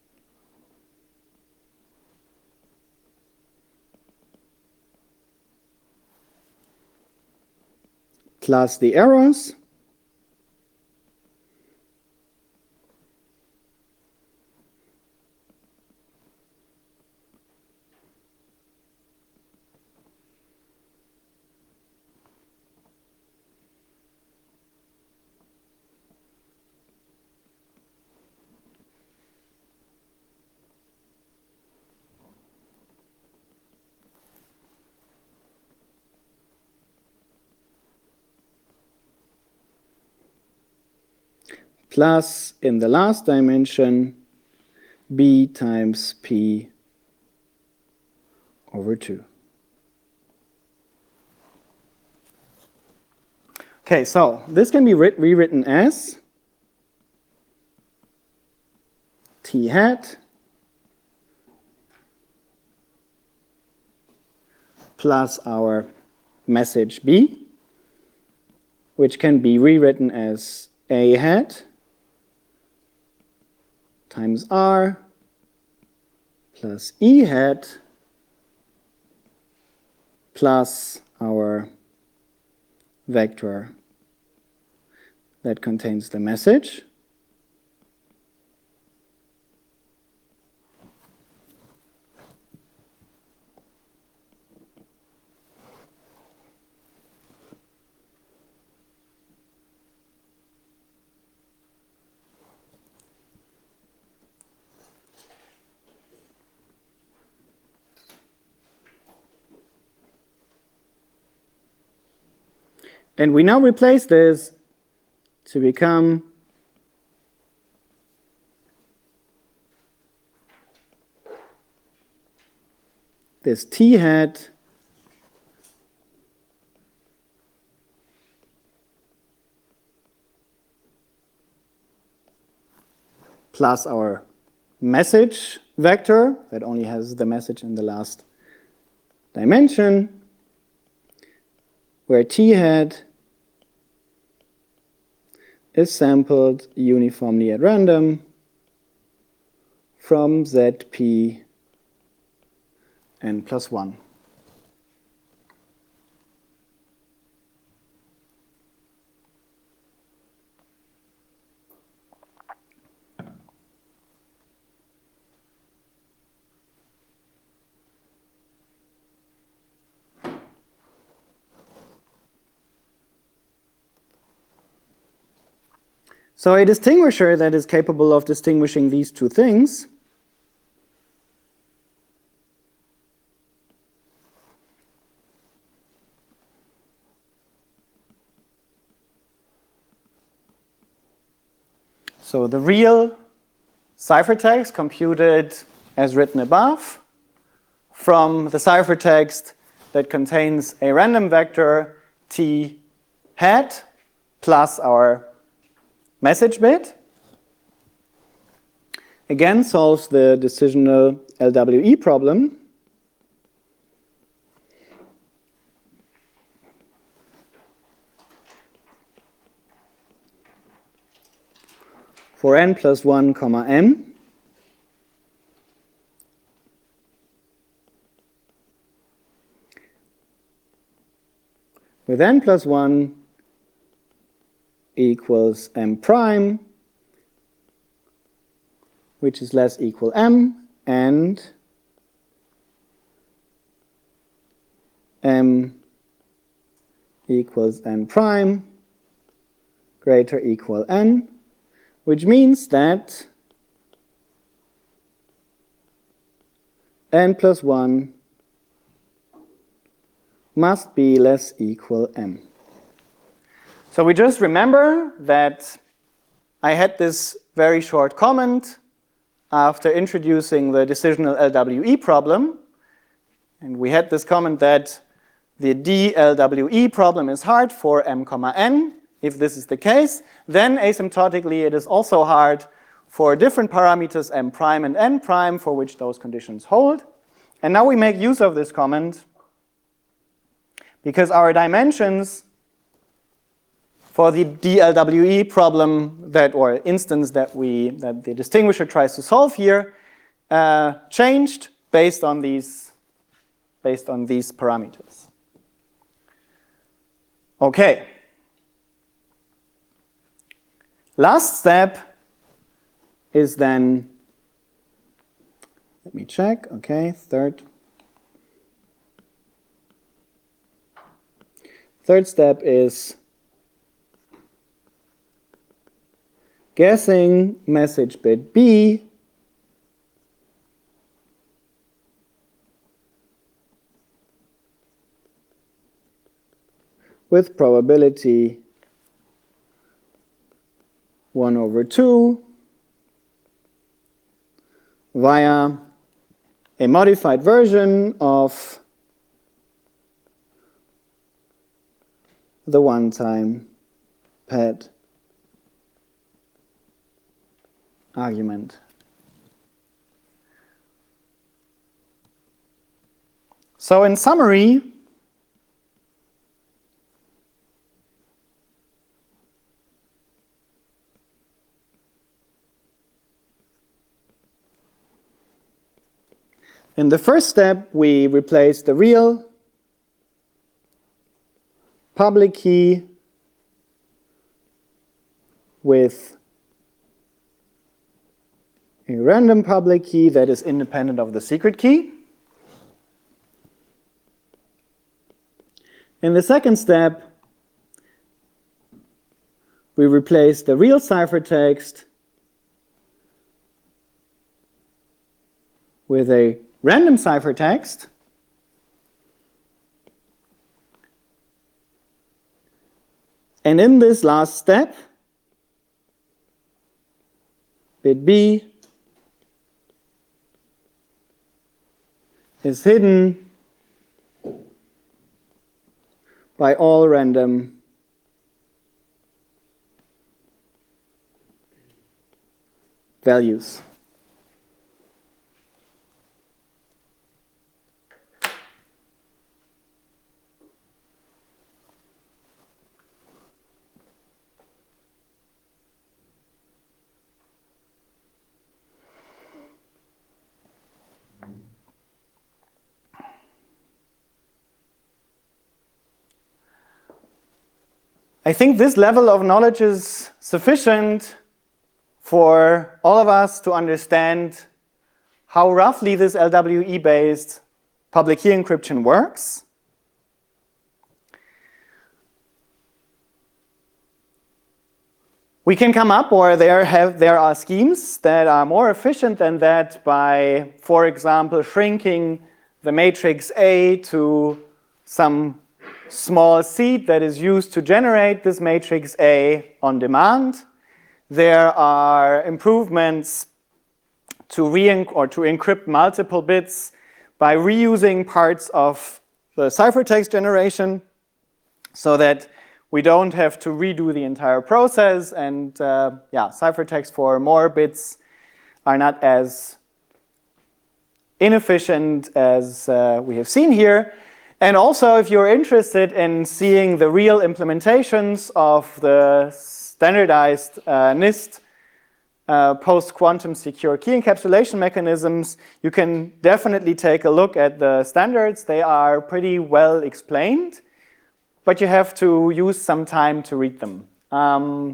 plus the errors plus, in the last dimension, B times P over two. Okay, so this can be rewritten as T hat plus our message B, which can be rewritten as A hat times R plus E hat plus our vector that contains the message. And we now replace this to become this T hat plus our message vector that only has the message in the last dimension, where T hat is sampled uniformly at random from Z P n plus one. So a distinguisher that is capable of distinguishing these two things so the real ciphertext computed as written above from the ciphertext that contains a random vector t hat plus our message bit, again solves the decisional L W E problem. For n plus one comma m. With n plus one equals m prime, which is less equal m, and m equals n prime greater equal n, which means that n plus one must be less equal m. So we just remember that I had this very short comment after introducing the decisional L W E problem. And we had this comment that the D L W E problem is hard for m comma n. If this is the case, then asymptotically it is also hard for different parameters m prime and n prime for which those conditions hold. And now we make use of this comment because our dimensions for the D L W E problem that, or instance that we, that the distinguisher tries to solve here, uh, changed based on these, based on these parameters. Okay. Last step is then, let me check, okay, third. Third step is guessing message bit B with probability one over two via a modified version of the one-time pad argument. So in summary, in the first step, we replace the real public key with a random public key that is independent of the secret key. In the second step, we replace the real ciphertext with a random ciphertext. And in this last step, bit B is hidden by all random values. I think this level of knowledge is sufficient for all of us to understand how roughly this L W E-based public key encryption works. We can come up, or there have there are schemes that are more efficient than that by, for example, shrinking the matrix A to some small seed that is used to generate this matrix A on demand. There are improvements to re or to encrypt multiple bits by reusing parts of the ciphertext generation, so that we don't have to redo the entire process, and uh, yeah, ciphertext for more bits are not as inefficient as uh, we have seen here. And also, if you're interested in seeing the real implementations of the standardized uh, NIST uh, post-quantum secure key encapsulation mechanisms, you can definitely take a look at the standards. They are pretty well explained, but you have to use some time to read them. Um,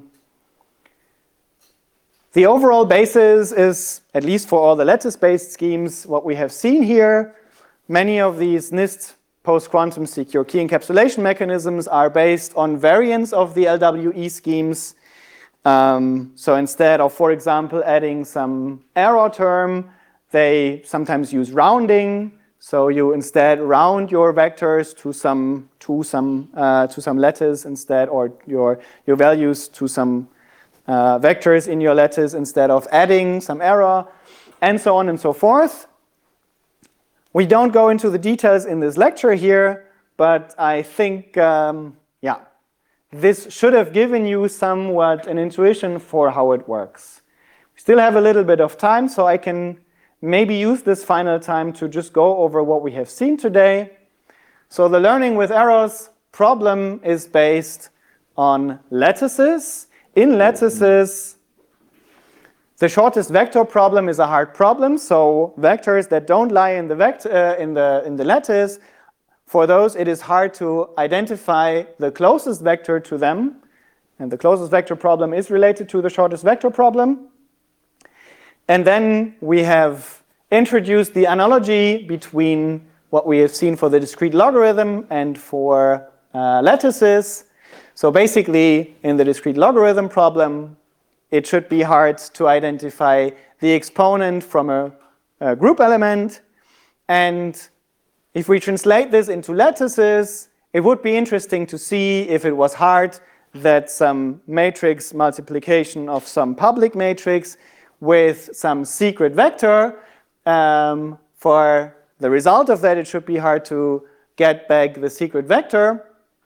the overall basis is, at least for all the lattice-based schemes, what we have seen here. Many of these NIST post-quantum secure key encapsulation mechanisms are based on variants of the L W E schemes. Um, so instead of, for example, adding some error term, they sometimes use rounding. So you instead round your vectors to some to some uh, to some lattice instead, or your your values to some uh, vectors in your lattice instead of adding some error, and so on and so forth. We don't go into the details in this lecture here, but I think um, yeah, this should have given you somewhat an intuition for how it works. We still have a little bit of time, so I can maybe use this final time to just go over what we have seen today. So the learning with errors problem is based on lattices. In lattices, the shortest vector problem is a hard problem. So vectors that don't lie in the vector uh, in the in the lattice, for those it is hard to identify the closest vector to them, and the closest vector problem is related to the shortest vector problem. And then we have introduced the analogy between what we have seen for the discrete logarithm and for uh, lattices. So basically, in the discrete logarithm problem, it should be hard to identify the exponent from a, a group element. And if we translate this into lattices, it would be interesting to see if it was hard that some matrix multiplication of some public matrix with some secret vector, um, for the result of that, it should be hard to get back the secret vector.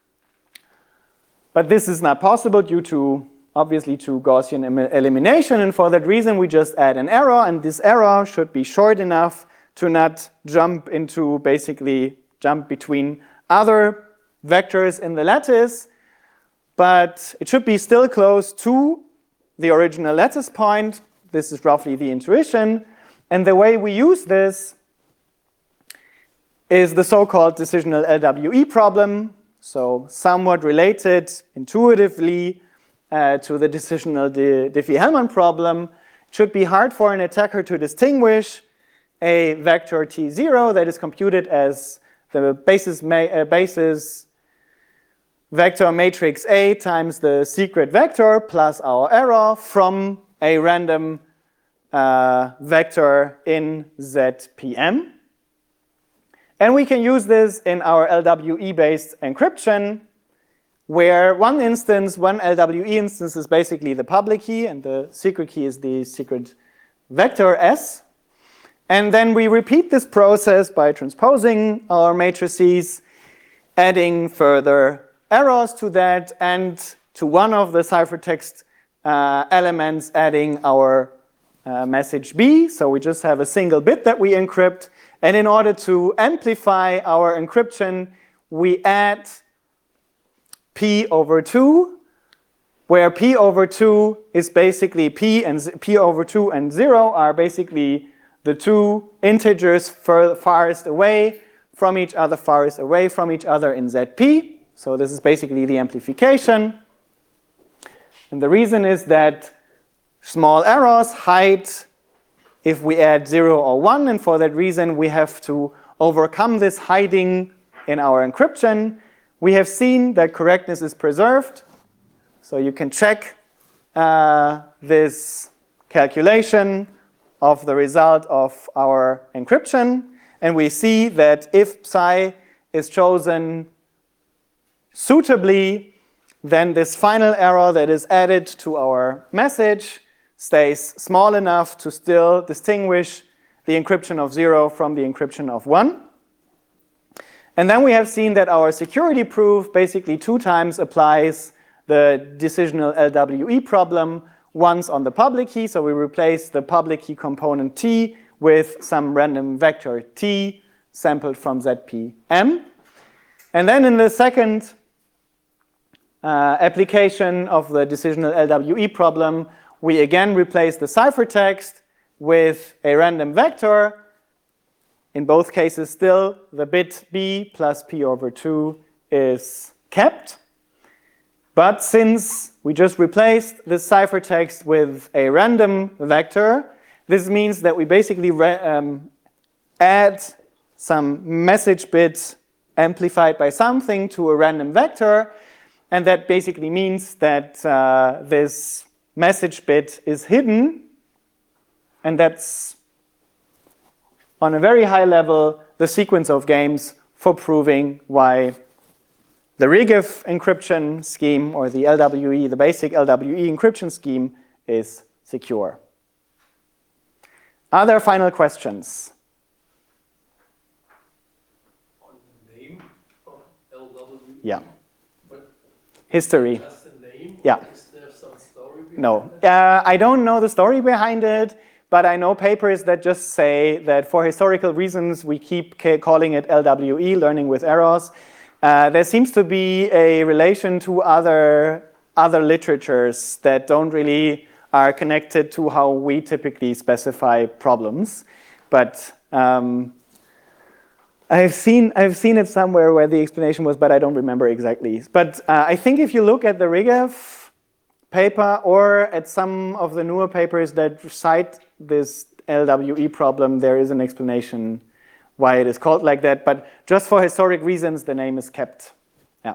But this is not possible due to, obviously, to Gaussian elimination. And for that reason, we just add an error. And this error should be short enough to not jump into, basically, jump between other vectors in the lattice. But it should be still close to the original lattice point. This is roughly the intuition. And the way we use this is the so-called decisional L W E problem. So somewhat related intuitively uh, to the decisional Diffie-Hellman problem. It should be hard for an attacker to distinguish a vector T zero that is computed as the basis, ma uh, basis vector matrix A times the secret vector plus our error from a random uh, vector in Z P M. And we can use this in our L W E-based encryption, where one instance, one L W E instance is basically the public key, and the secret key is the secret vector S. And then we repeat this process by transposing our matrices, adding further errors to that, and to one of the ciphertext uh, elements adding our uh, message B. So we just have a single bit that we encrypt. And in order to amplify our encryption, we add P over two, where P over two is basically P and Z P over two and zero are basically the two integers far, farthest away from each other, farthest away from each other in Z P. So this is basically the amplification. And the reason is that small errors hide if we add zero or one, and for that reason we have to overcome this hiding in our encryption. We have seen that correctness is preserved, so you can check uh, this calculation of the result of our encryption, and we see that if psi is chosen suitably, then this final error that is added to our message stays small enough to still distinguish the encryption of zero from the encryption of one. And then we have seen that our security proof basically two times applies the decisional L W E problem, once on the public key, so we replace the public key component T with some random vector T sampled from Z P M. And then in the second uh, application of the decisional L W E problem, we again replace the ciphertext with a random vector. In both cases, still the bit B plus P over two is kept. But since we just replaced this ciphertext with a random vector, this means that we basically um, add some message bit amplified by something to a random vector. And that basically means that uh, this message bit is hidden. And that's, on a very high level, the sequence of games for proving why the RIGIF encryption scheme, or the L W E, the basic L W E encryption scheme, is secure. Other final questions? On the name of L W E? Yeah. But History. just the name? Yeah. Is there some story behind No. it? Uh, I don't know the story behind it, but I know papers that just say that for historical reasons we keep ca- calling it L W E, learning with errors. Uh, there seems to be a relation to other, other literatures that don't really are connected to how we typically specify problems. But um, I've seen, I've seen it somewhere where the explanation was, but I don't remember exactly. But uh, I think if you look at the RIGIF paper or at some of the newer papers that cite this L W E problem, there is an explanation why it is called like that, but just for historic reasons, the name is kept. Yeah.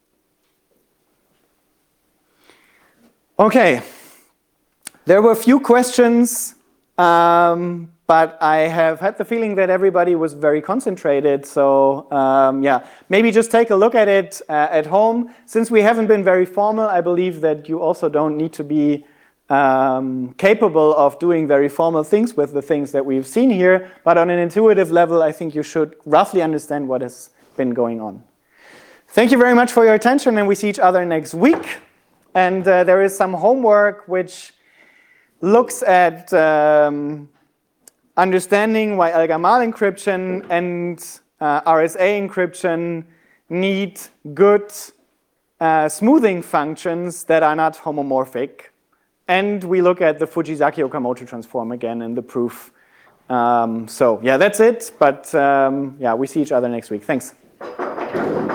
Okay. There were a few questions, um, but I have had the feeling that everybody was very concentrated. So um, yeah, maybe just take a look at it uh, at home. Since we haven't been very formal, I believe that you also don't need to be Um, capable of doing very formal things with the things that we've seen here, but on an intuitive level, I think you should roughly understand what has been going on. Thank you very much for your attention, and we see each other next week. And uh, there is some homework which looks at um, understanding why Al-Gamal encryption and uh, R S A encryption need good uh, smoothing functions that are not homomorphic. And we look at the Fujisaki-Okamoto transform again in the proof. Um, so yeah, that's it. But um, yeah, we see each other next week. Thanks.